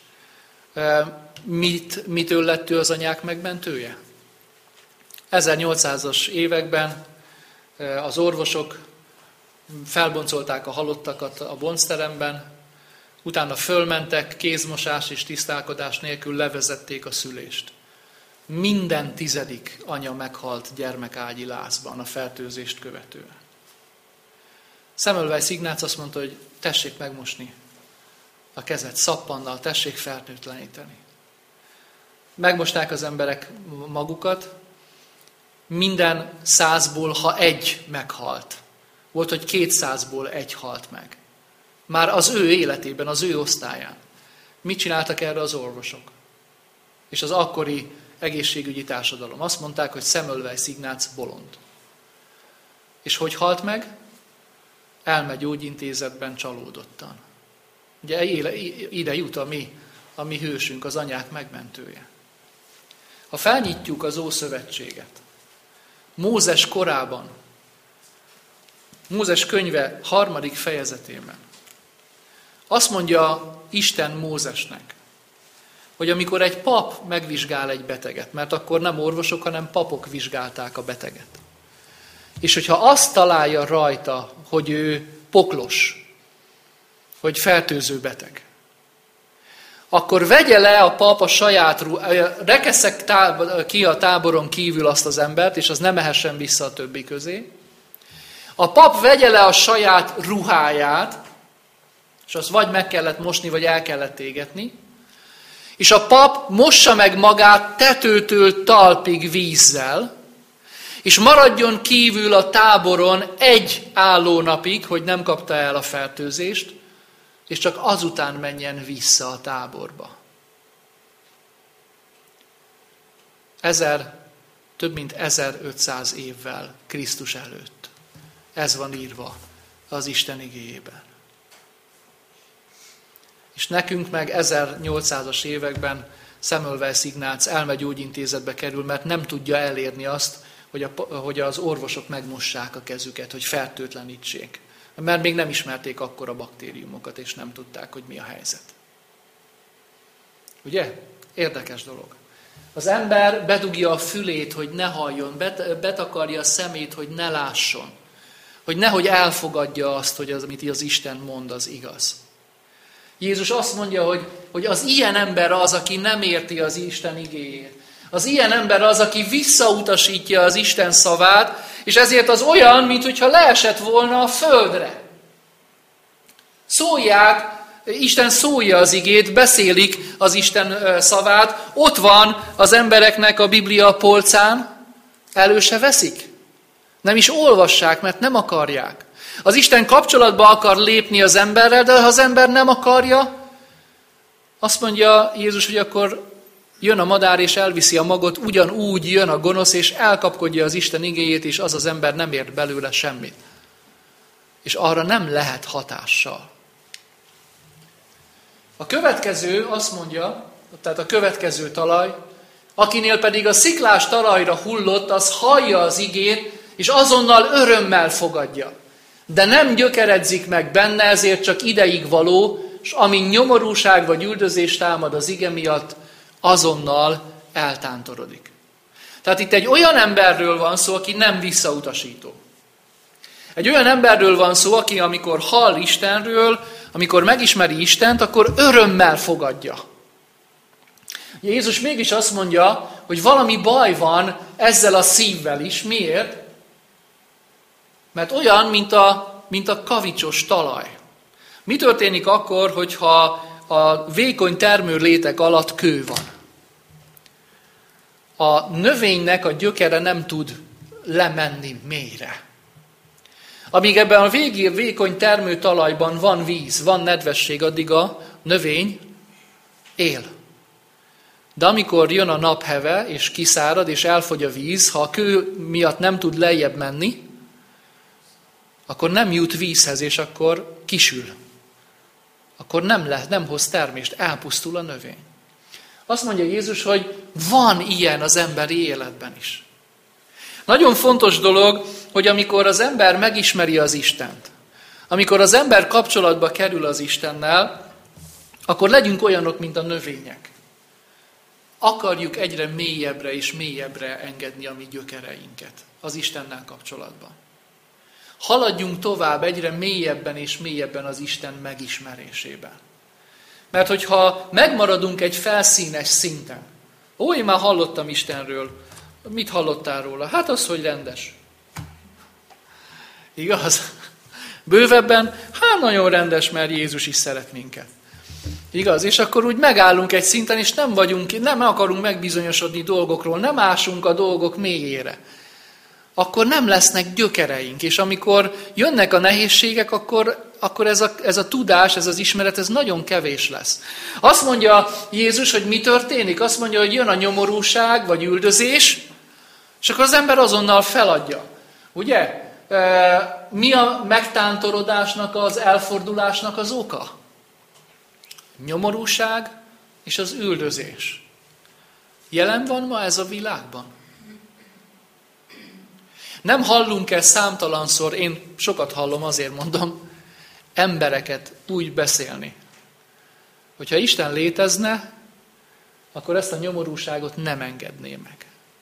Mit, mitől lett ő az anyák megmentője? ezernyolcszázas években az orvosok felboncolták a halottakat a boncteremben, utána fölmentek, kézmosás és tisztálkodás nélkül levezették a szülést. Minden tizedik anya meghalt gyermekágyi lázban a fertőzést követően. Semmelweis Ignác azt mondta, hogy tessék megmosni a kezet szappannal, tessék fertőtleníteni. Megmosták az emberek magukat, minden százból, ha egy meghalt. Volt, hogy kétszázból egy halt meg. Már az ő életében, az ő osztályán. Mit csináltak erre az orvosok? És az akkori egészségügyi társadalom. Azt mondták, hogy Semmelweis Ignác bolond. És hogy halt meg? Elmegy gyógyintézetben csalódottan. Ugye ide jut a mi, a mi hősünk, az anyák megmentője. Ha felnyitjuk az Ószövetséget, Mózes korában, Mózes könyve harmadik fejezetében, azt mondja Isten Mózesnek, hogy amikor egy pap megvizsgál egy beteget, mert akkor nem orvosok, hanem papok vizsgálták a beteget. És hogyha azt találja rajta, hogy ő poklos, hogy fertőző beteg, akkor vegye le a pap a saját ruháját, rekeszek ki a táboron kívül azt az embert, és az nem mehessen vissza a többi közé. A pap vegye le a saját ruháját, és azt vagy meg kellett mosni, vagy el kellett égetni, és a pap mossa meg magát tetőtől talpig vízzel, és maradjon kívül a táboron egy állónapig, hogy nem kapta el a fertőzést, és csak azután menjen vissza a táborba. Ezer, több mint ezerötszáz évvel Krisztus előtt. Ez van írva az Isten igéjében. És nekünk meg ezernyolcszázas években Semmelweis Ignác elmegyógyintézetbe kerül, mert nem tudja elérni azt, hogy, a, hogy az orvosok megmossák a kezüket, hogy fertőtlenítsék. Mert még nem ismerték akkor a baktériumokat, és nem tudták, hogy mi a helyzet. Ugye? Érdekes dolog. Az ember bedugja a fülét, hogy ne halljon, bet, betakarja a szemét, hogy ne lásson. Hogy nehogy elfogadja azt, hogy az, amit az Isten mond, az igaz. Jézus azt mondja, hogy, hogy az ilyen ember az, aki nem érti az Isten igéjét. Az ilyen ember az, aki visszautasítja az Isten szavát, és ezért az olyan, mintha leesett volna a földre. Szólják, Isten szólja az igét, beszélik az Isten szavát, ott van az embereknek a Biblia polcán, elő se veszik. Nem is olvassák, mert nem akarják. Az Isten kapcsolatba akar lépni az emberrel, de ha az ember nem akarja, azt mondja Jézus, hogy akkor jön a madár és elviszi a magot, ugyanúgy jön a gonosz és elkapkodja az Isten igéjét, és az az ember nem ért belőle semmit. És arra nem lehet hatással. A következő azt mondja, tehát a következő talaj, akinél pedig a sziklás talajra hullott, az hallja az igét, és azonnal örömmel fogadja. De nem gyökeredzik meg benne, ezért csak ideig való, és amin nyomorúság vagy üldözés támad az ige miatt, azonnal eltántorodik. Tehát itt egy olyan emberről van szó, aki nem visszautasító. Egy olyan emberről van szó, aki amikor hall Istenről, amikor megismeri Istent, akkor örömmel fogadja. Jézus mégis azt mondja, hogy valami baj van ezzel a szívvel is. Miért? Mert olyan, mint a, mint a kavicsos talaj. Mi történik akkor, hogyha a vékony termőlétek alatt kő van? A növénynek a gyökere nem tud lemenni mélyre. Amíg ebben a végé, vékony termőtalajban van víz, van nedvesség, addig a növény él. De amikor jön a napheve, és kiszárad, és elfogy a víz, ha a kő miatt nem tud lejjebb menni, akkor nem jut vízhez, és akkor kisül. Akkor nem lehet, nem hoz termést, elpusztul a növény. Azt mondja Jézus, hogy van ilyen az emberi életben is. Nagyon fontos dolog, hogy amikor az ember megismeri az Istent, amikor az ember kapcsolatba kerül az Istennel, akkor legyünk olyanok, mint a növények. Akarjuk egyre mélyebbre és mélyebbre engedni a mi gyökereinket az Istennel kapcsolatban. Haladjunk tovább egyre mélyebben és mélyebben az Isten megismerésében. Mert hogyha megmaradunk egy felszínes szinten, ó, én már hallottam Istenről, mit hallottál róla? Hát az, hogy rendes. Igaz? Bővebben, hát nagyon rendes, mert Jézus is szeret minket. Igaz? És akkor úgy megállunk egy szinten, és nem vagyunk, nem akarunk megbizonyosodni dolgokról, nem ásunk a dolgok mélyére. Akkor nem lesznek gyökereink, és amikor jönnek a nehézségek, akkor, akkor ez, a, ez a tudás, ez az ismeret, ez nagyon kevés lesz. Azt mondja Jézus, hogy mi történik? Azt mondja, hogy jön a nyomorúság, vagy üldözés, és akkor az ember azonnal feladja. Ugye? Mi a megtántorodásnak, az elfordulásnak az oka? Nyomorúság és az üldözés. Jelen van ma ez a világban? Nem hallunk-e számtalanszor, én sokat hallom, azért mondom, embereket úgy beszélni, hogyha Isten létezne, akkor ezt a nyomorúságot nem engedné meg.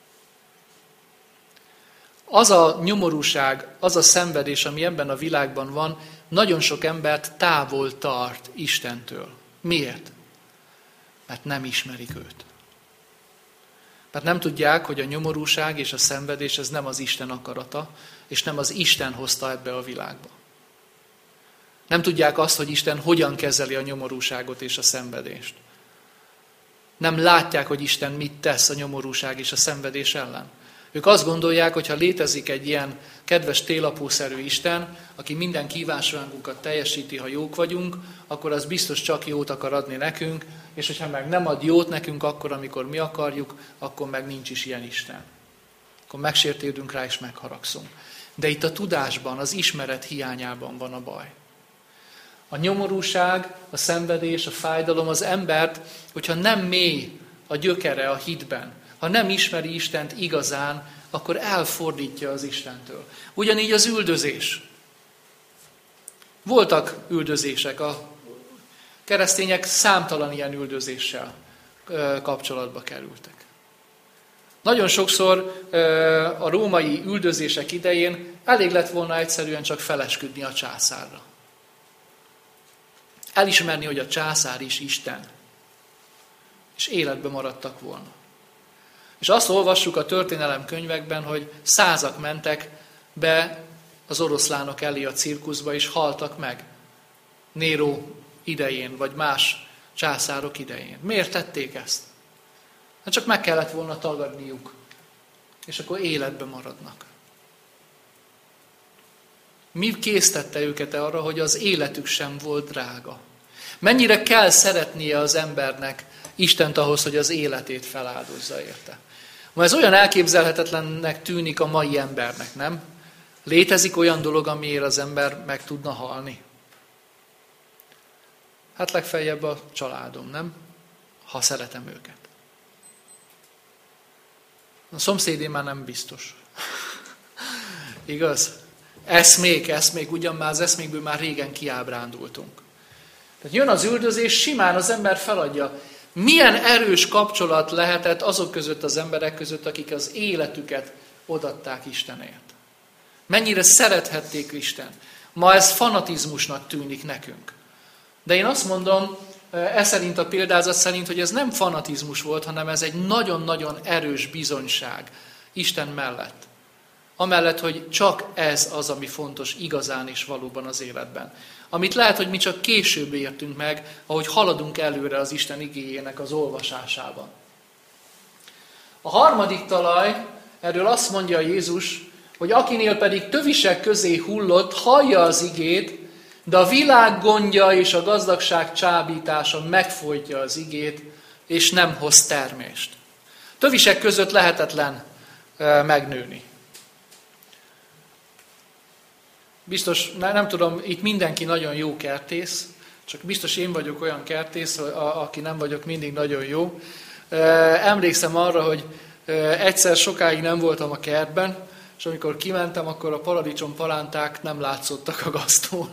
Az a nyomorúság, az a szenvedés, ami ebben a világban van, nagyon sok embert távol tart Istentől. Miért? Mert nem ismerik őt. Mert nem tudják, hogy a nyomorúság és a szenvedés ez nem az Isten akarata, és nem az Isten hozta ebbe a világba. Nem tudják azt, hogy Isten hogyan kezeli a nyomorúságot és a szenvedést. Nem látják, hogy Isten mit tesz a nyomorúság és a szenvedés ellen. Ők azt gondolják, hogy ha létezik egy ilyen kedves télapószerű Isten, aki minden kívánságunkat teljesíti, ha jók vagyunk, akkor az biztos csak jót akar adni nekünk, és hogyha meg nem ad jót nekünk akkor, amikor mi akarjuk, akkor meg nincs is ilyen Isten. Akkor megsértődünk rá és megharagszunk. De itt a tudásban, az ismeret hiányában van a baj. A nyomorúság, a szenvedés, a fájdalom az embert, hogyha nem mély a gyökere a hitben, ha nem ismeri Istent igazán, akkor elfordítja az Istentől. Ugyanígy az üldözés. Voltak üldözések, a keresztények számtalan ilyen üldözéssel kapcsolatba kerültek. Nagyon sokszor a római üldözések idején elég lett volna egyszerűen csak felesküdni a császárra. Elismerni, hogy a császár is Isten. És életben maradtak volna. És azt olvassuk a történelem könyvekben, hogy százak mentek be az oroszlánok elé a cirkuszba, és haltak meg. Néró idején, vagy más császárok idején. Miért tették ezt? Hát csak meg kellett volna tagadniuk, és akkor életben maradnak. Mi késztette őket arra, hogy az életük sem volt drága? Mennyire kell szeretnie az embernek Istent ahhoz, hogy az életét feláldozza érte? Ma ez olyan elképzelhetetlennek tűnik a mai embernek, nem? Létezik olyan dolog, amiért az ember meg tudna halni? Hát legfeljebb a családom, nem? Ha szeretem őket. A szomszédé már nem biztos. Igaz? Eszmék, eszmék, ugyan már az eszmékből már régen kiábrándultunk. Tehát jön az üldözés, simán az ember feladja. Milyen erős kapcsolat lehetett azok között az emberek között, akik az életüket odaadták Istenért. Mennyire szerethették Isten. Ma ez fanatizmusnak tűnik nekünk. De én azt mondom, e szerint a példázat szerint, hogy ez nem fanatizmus volt, hanem ez egy nagyon-nagyon erős bizonyság Isten mellett. Amellett, hogy csak ez az, ami fontos igazán és valóban az életben. Amit lehet, hogy mi csak később értünk meg, ahogy haladunk előre az Isten igéjének az olvasásában. A harmadik talaj, erről azt mondja Jézus, hogy akinél pedig tövisek közé hullott, hallja az igét, de a világ gondja és a gazdagság csábítása megfojtja az igét, és nem hoz termést. Tövisek között lehetetlen megnőni. Biztos, nem tudom, itt mindenki nagyon jó kertész, csak biztos én vagyok olyan kertész, aki nem vagyok mindig nagyon jó. Emlékszem arra, hogy egyszer sokáig nem voltam a kertben, és amikor kimentem, akkor a paradicsom palánták nem látszottak a gasztón.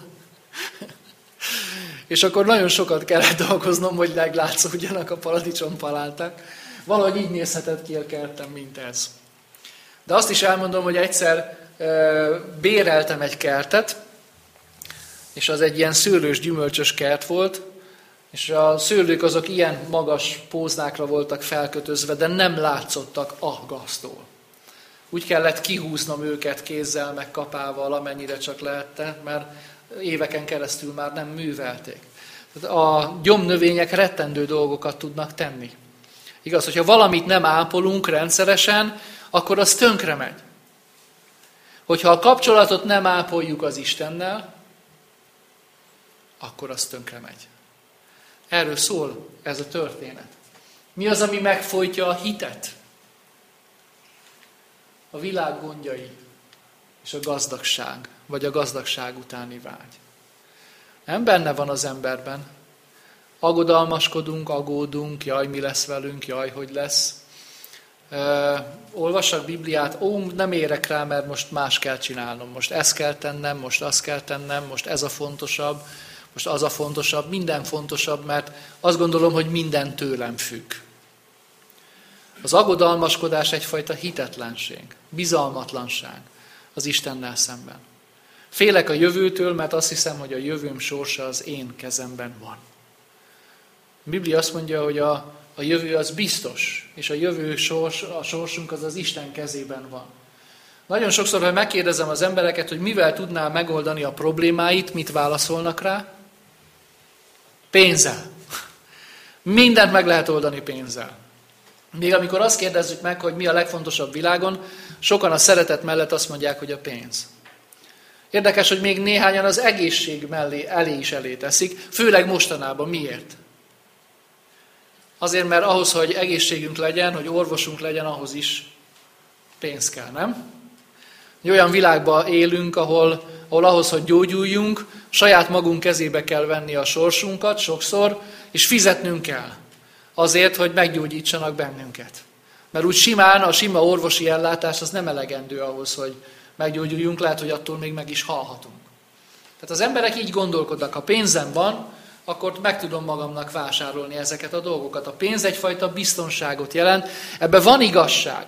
És akkor nagyon sokat kellett dolgoznom, hogy meglátszódjanak a paradicsom palánták. Valahogy így nézhetett ki a kertem, mint ez. De azt is elmondom, hogy egyszer e, béreltem egy kertet, és az egy ilyen szőlős, gyümölcsös kert volt, és a szőlők azok ilyen magas póznákra voltak felkötözve, de nem látszottak a gaztól. Úgy kellett kihúznom őket kézzel, meg kapával, amennyire csak lehette, mert éveken keresztül már nem művelték. A gyomnövények rettendő dolgokat tudnak tenni. Igaz, hogyha valamit nem ápolunk rendszeresen, akkor az tönkre megy. Hogyha a kapcsolatot nem ápoljuk az Istennel, akkor az tönkre megy. Erről szól ez a történet. Mi az, ami megfojtja a hitet? A világ gondjai és a gazdagság, vagy a gazdagság utáni vágy. Nem benne van az emberben. Aggodalmaskodunk, aggódunk, jaj, mi lesz velünk, jaj, hogy lesz. Uh, olvassak Bibliát, ó, nem érek rá, mert most más kell csinálnom. Most ezt kell tennem, most azt kell tennem, most ez a fontosabb, most az a fontosabb, minden fontosabb, mert azt gondolom, hogy minden tőlem függ. Az aggodalmaskodás egyfajta hitetlenség, bizalmatlanság az Istennel szemben. Félek a jövőtől, mert azt hiszem, hogy a jövőm sorsa az én kezemben van. A Biblia azt mondja, hogy a, a jövő az biztos, és a jövő sors, a sorsunk az az Isten kezében van. Nagyon sokszor, ha megkérdezem az embereket, hogy mivel tudná megoldani a problémáit, mit válaszolnak rá? Pénzzel. Mindent meg lehet oldani pénzzel. Még amikor azt kérdezzük meg, hogy mi a legfontosabb világon, sokan a szeretet mellett azt mondják, hogy a pénz. Érdekes, hogy még néhányan az egészség mellé elé is elé teszik, főleg mostanában. Miért? Azért, mert ahhoz, hogy egészségünk legyen, hogy orvosunk legyen, ahhoz is pénz kell, nem? Egy olyan világban élünk, ahol, ahol ahhoz, hogy gyógyuljunk, saját magunk kezébe kell venni a sorsunkat sokszor, és fizetnünk kell azért, hogy meggyógyítsanak bennünket. Mert úgy simán, a sima orvosi ellátás az nem elegendő ahhoz, hogy meggyógyuljunk, lehet, hogy attól még meg is halhatunk. Tehát az emberek így gondolkodnak, ha pénzem van, akkor meg tudom magamnak vásárolni ezeket a dolgokat. A pénz egyfajta biztonságot jelent, ebben van igazság.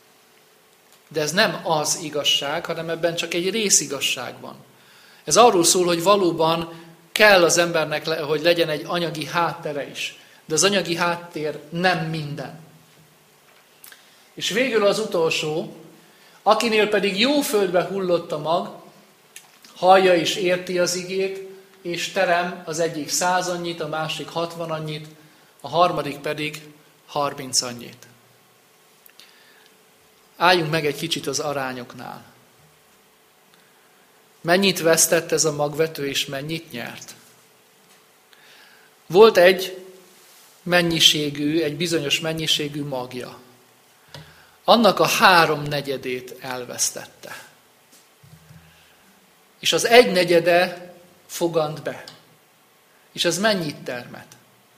De ez nem az igazság, hanem ebben csak egy részigazság van. Ez arról szól, hogy valóban kell az embernek, hogy legyen egy anyagi háttere is. De az anyagi háttér nem minden. És végül az utolsó, akinél pedig jó földbe hullott a mag, hallja és érti az igét, és terem az egyik száz annyit, a másik hatvan annyit, a harmadik pedig harminc annyit. Álljunk meg egy kicsit az arányoknál. Mennyit vesztett ez a magvető, és mennyit nyert? Volt egy mennyiségű, egy bizonyos mennyiségű magja. Annak a háromnegyedét elvesztette. És az egynegyede fogant be. És ez mennyit termet?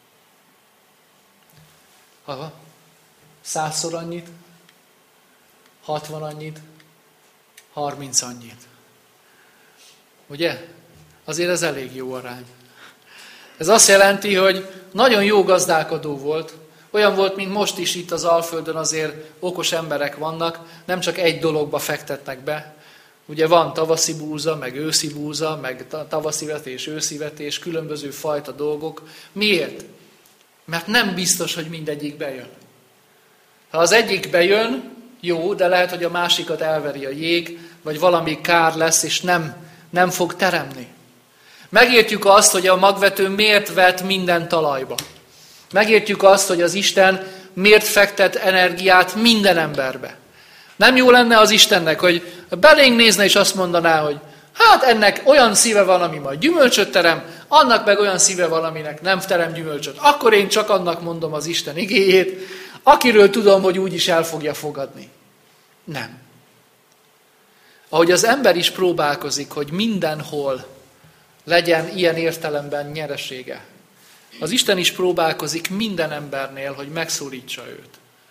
Ha százszor annyit, hatvan annyit, harminc annyit. Ugye? Azért ez elég jó arány. Ez azt jelenti, hogy nagyon jó gazdálkodó volt, olyan volt, mint most is itt az Alföldön, azért okos emberek vannak, nem csak egy dologba fektetnek be. Ugye van tavaszi búza, meg őszi búza, meg tavaszi vetés, őszi vetés, különböző fajta dolgok. Miért? Mert nem biztos, hogy mindegyik bejön. Ha az egyik bejön, jó, de lehet, hogy a másikat elveri a jég, vagy valami kár lesz, és nem, nem fog teremni. Megértjük azt, hogy a magvető miért vet minden talajba. Megértjük azt, hogy az Isten miért fektet energiát minden emberbe. Nem jó lenne az Istennek, hogy belénk nézne és azt mondaná, hogy hát ennek olyan szíve van, ami majd gyümölcsöt terem, annak meg olyan szíve van, aminek nem terem gyümölcsöt. Akkor én csak annak mondom az Isten igéjét, akiről tudom, hogy úgyis el fogja fogadni. Nem. Ahogy az ember is próbálkozik, hogy mindenhol legyen ilyen értelemben nyeresége. Az Isten is próbálkozik minden embernél, hogy megszólítsa őt.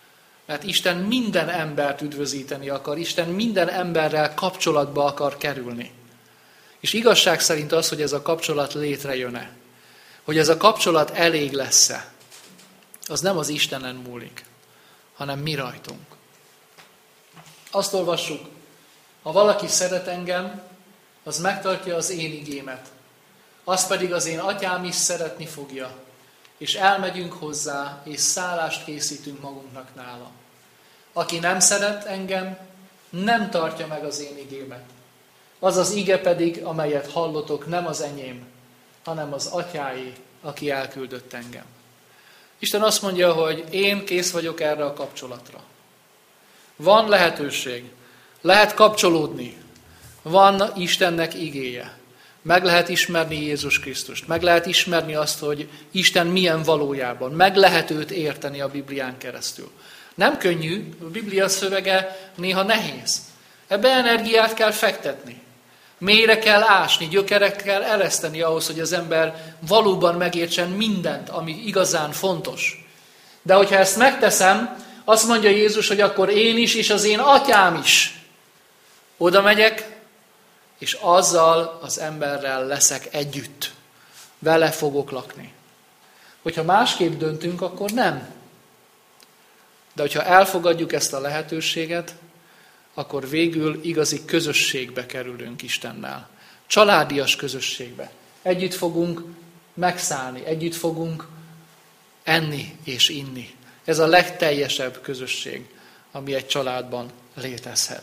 Mert Isten minden embert üdvözíteni akar, Isten minden emberrel kapcsolatba akar kerülni. És igazság szerint az, hogy ez a kapcsolat létrejön-e, hogy ez a kapcsolat elég lesz-e, az nem az Istenen múlik, hanem mi rajtunk. Azt olvassuk, ha valaki szeret engem, az megtartja az én igémet. Azt pedig az én atyám is szeretni fogja, és elmegyünk hozzá, és szállást készítünk magunknak nála. Aki nem szeret engem, nem tartja meg az én igémet. Az az ige pedig, amelyet hallotok, nem az enyém, hanem az atyáé, aki elküldött engem. Isten azt mondja, hogy én kész vagyok erre a kapcsolatra. Van lehetőség, lehet kapcsolódni, van Istennek igéje. Meg lehet ismerni Jézus Krisztust, meg lehet ismerni azt, hogy Isten milyen valójában, meg lehet őt érteni a Biblián keresztül. Nem könnyű, a Biblia szövege néha nehéz. Ebbe energiát kell fektetni. Mélyre kell ásni, gyökerek kell ereszteni ahhoz, hogy az ember valóban megértsen mindent, ami igazán fontos. De hogyha ezt megteszem, azt mondja Jézus, hogy akkor én is, és az én atyám is. Oda megyek, és azzal az emberrel leszek együtt. Vele fogok lakni. Hogyha másképp döntünk, akkor nem. De hogyha elfogadjuk ezt a lehetőséget, akkor végül igazi közösségbe kerülünk Istennel. Családias közösségbe. Együtt fogunk megszállni, együtt fogunk enni és inni. Ez a legteljesebb közösség, ami egy családban létezhet.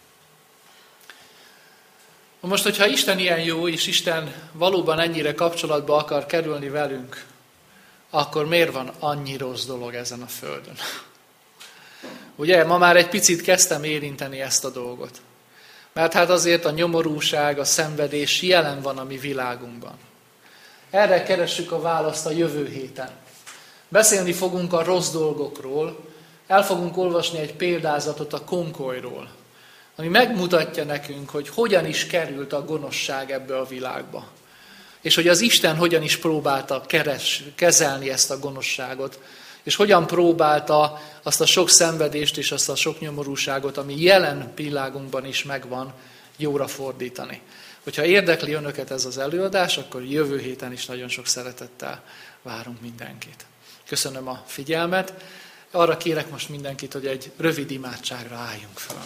Most, hogyha Isten ilyen jó, és Isten valóban ennyire kapcsolatba akar kerülni velünk, akkor miért van annyi rossz dolog ezen a földön? Ugye, ma már egy picit kezdtem érinteni ezt a dolgot. Mert hát azért a nyomorúság, a szenvedés jelen van a mi világunkban. Erre keressük a választ a jövő héten. Beszélni fogunk a rossz dolgokról, el fogunk olvasni egy példázatot a konkolyról, ami megmutatja nekünk, hogy hogyan is került a gonoszság ebbe a világba. És hogy az Isten hogyan is próbálta keres, kezelni ezt a gonoszságot, és hogyan próbálta azt a sok szenvedést és azt a sok nyomorúságot, ami jelen világunkban is megvan, jóra fordítani. Hogyha érdekli önöket ez az előadás, akkor jövő héten is nagyon sok szeretettel várunk mindenkit. Köszönöm a figyelmet. Arra kérek most mindenkit, hogy egy rövid imádságra álljunk fel.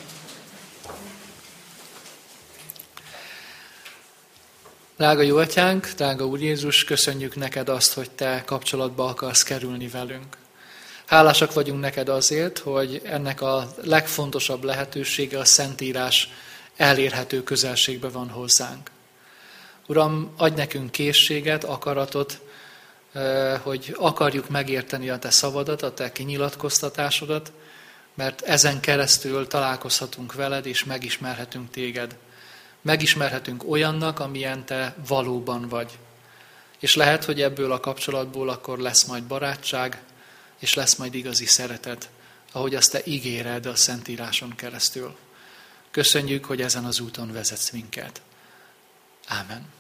Drága jó atyánk, drága Úr Jézus, köszönjük neked azt, hogy te kapcsolatba akarsz kerülni velünk. Hálásak vagyunk neked azért, hogy ennek a legfontosabb lehetősége a Szentírás elérhető közelségbe van hozzánk. Uram, adj nekünk készséget, akaratot, hogy akarjuk megérteni a te szavadat, a te kinyilatkoztatásodat, mert ezen keresztül találkozhatunk veled, és megismerhetünk téged. Megismerhetünk olyannak, amilyen te valóban vagy. És lehet, hogy ebből a kapcsolatból akkor lesz majd barátság, és lesz majd igazi szeretet, ahogy azt te ígéred a Szentíráson keresztül. Köszönjük, hogy ezen az úton vezetsz minket. Ámen.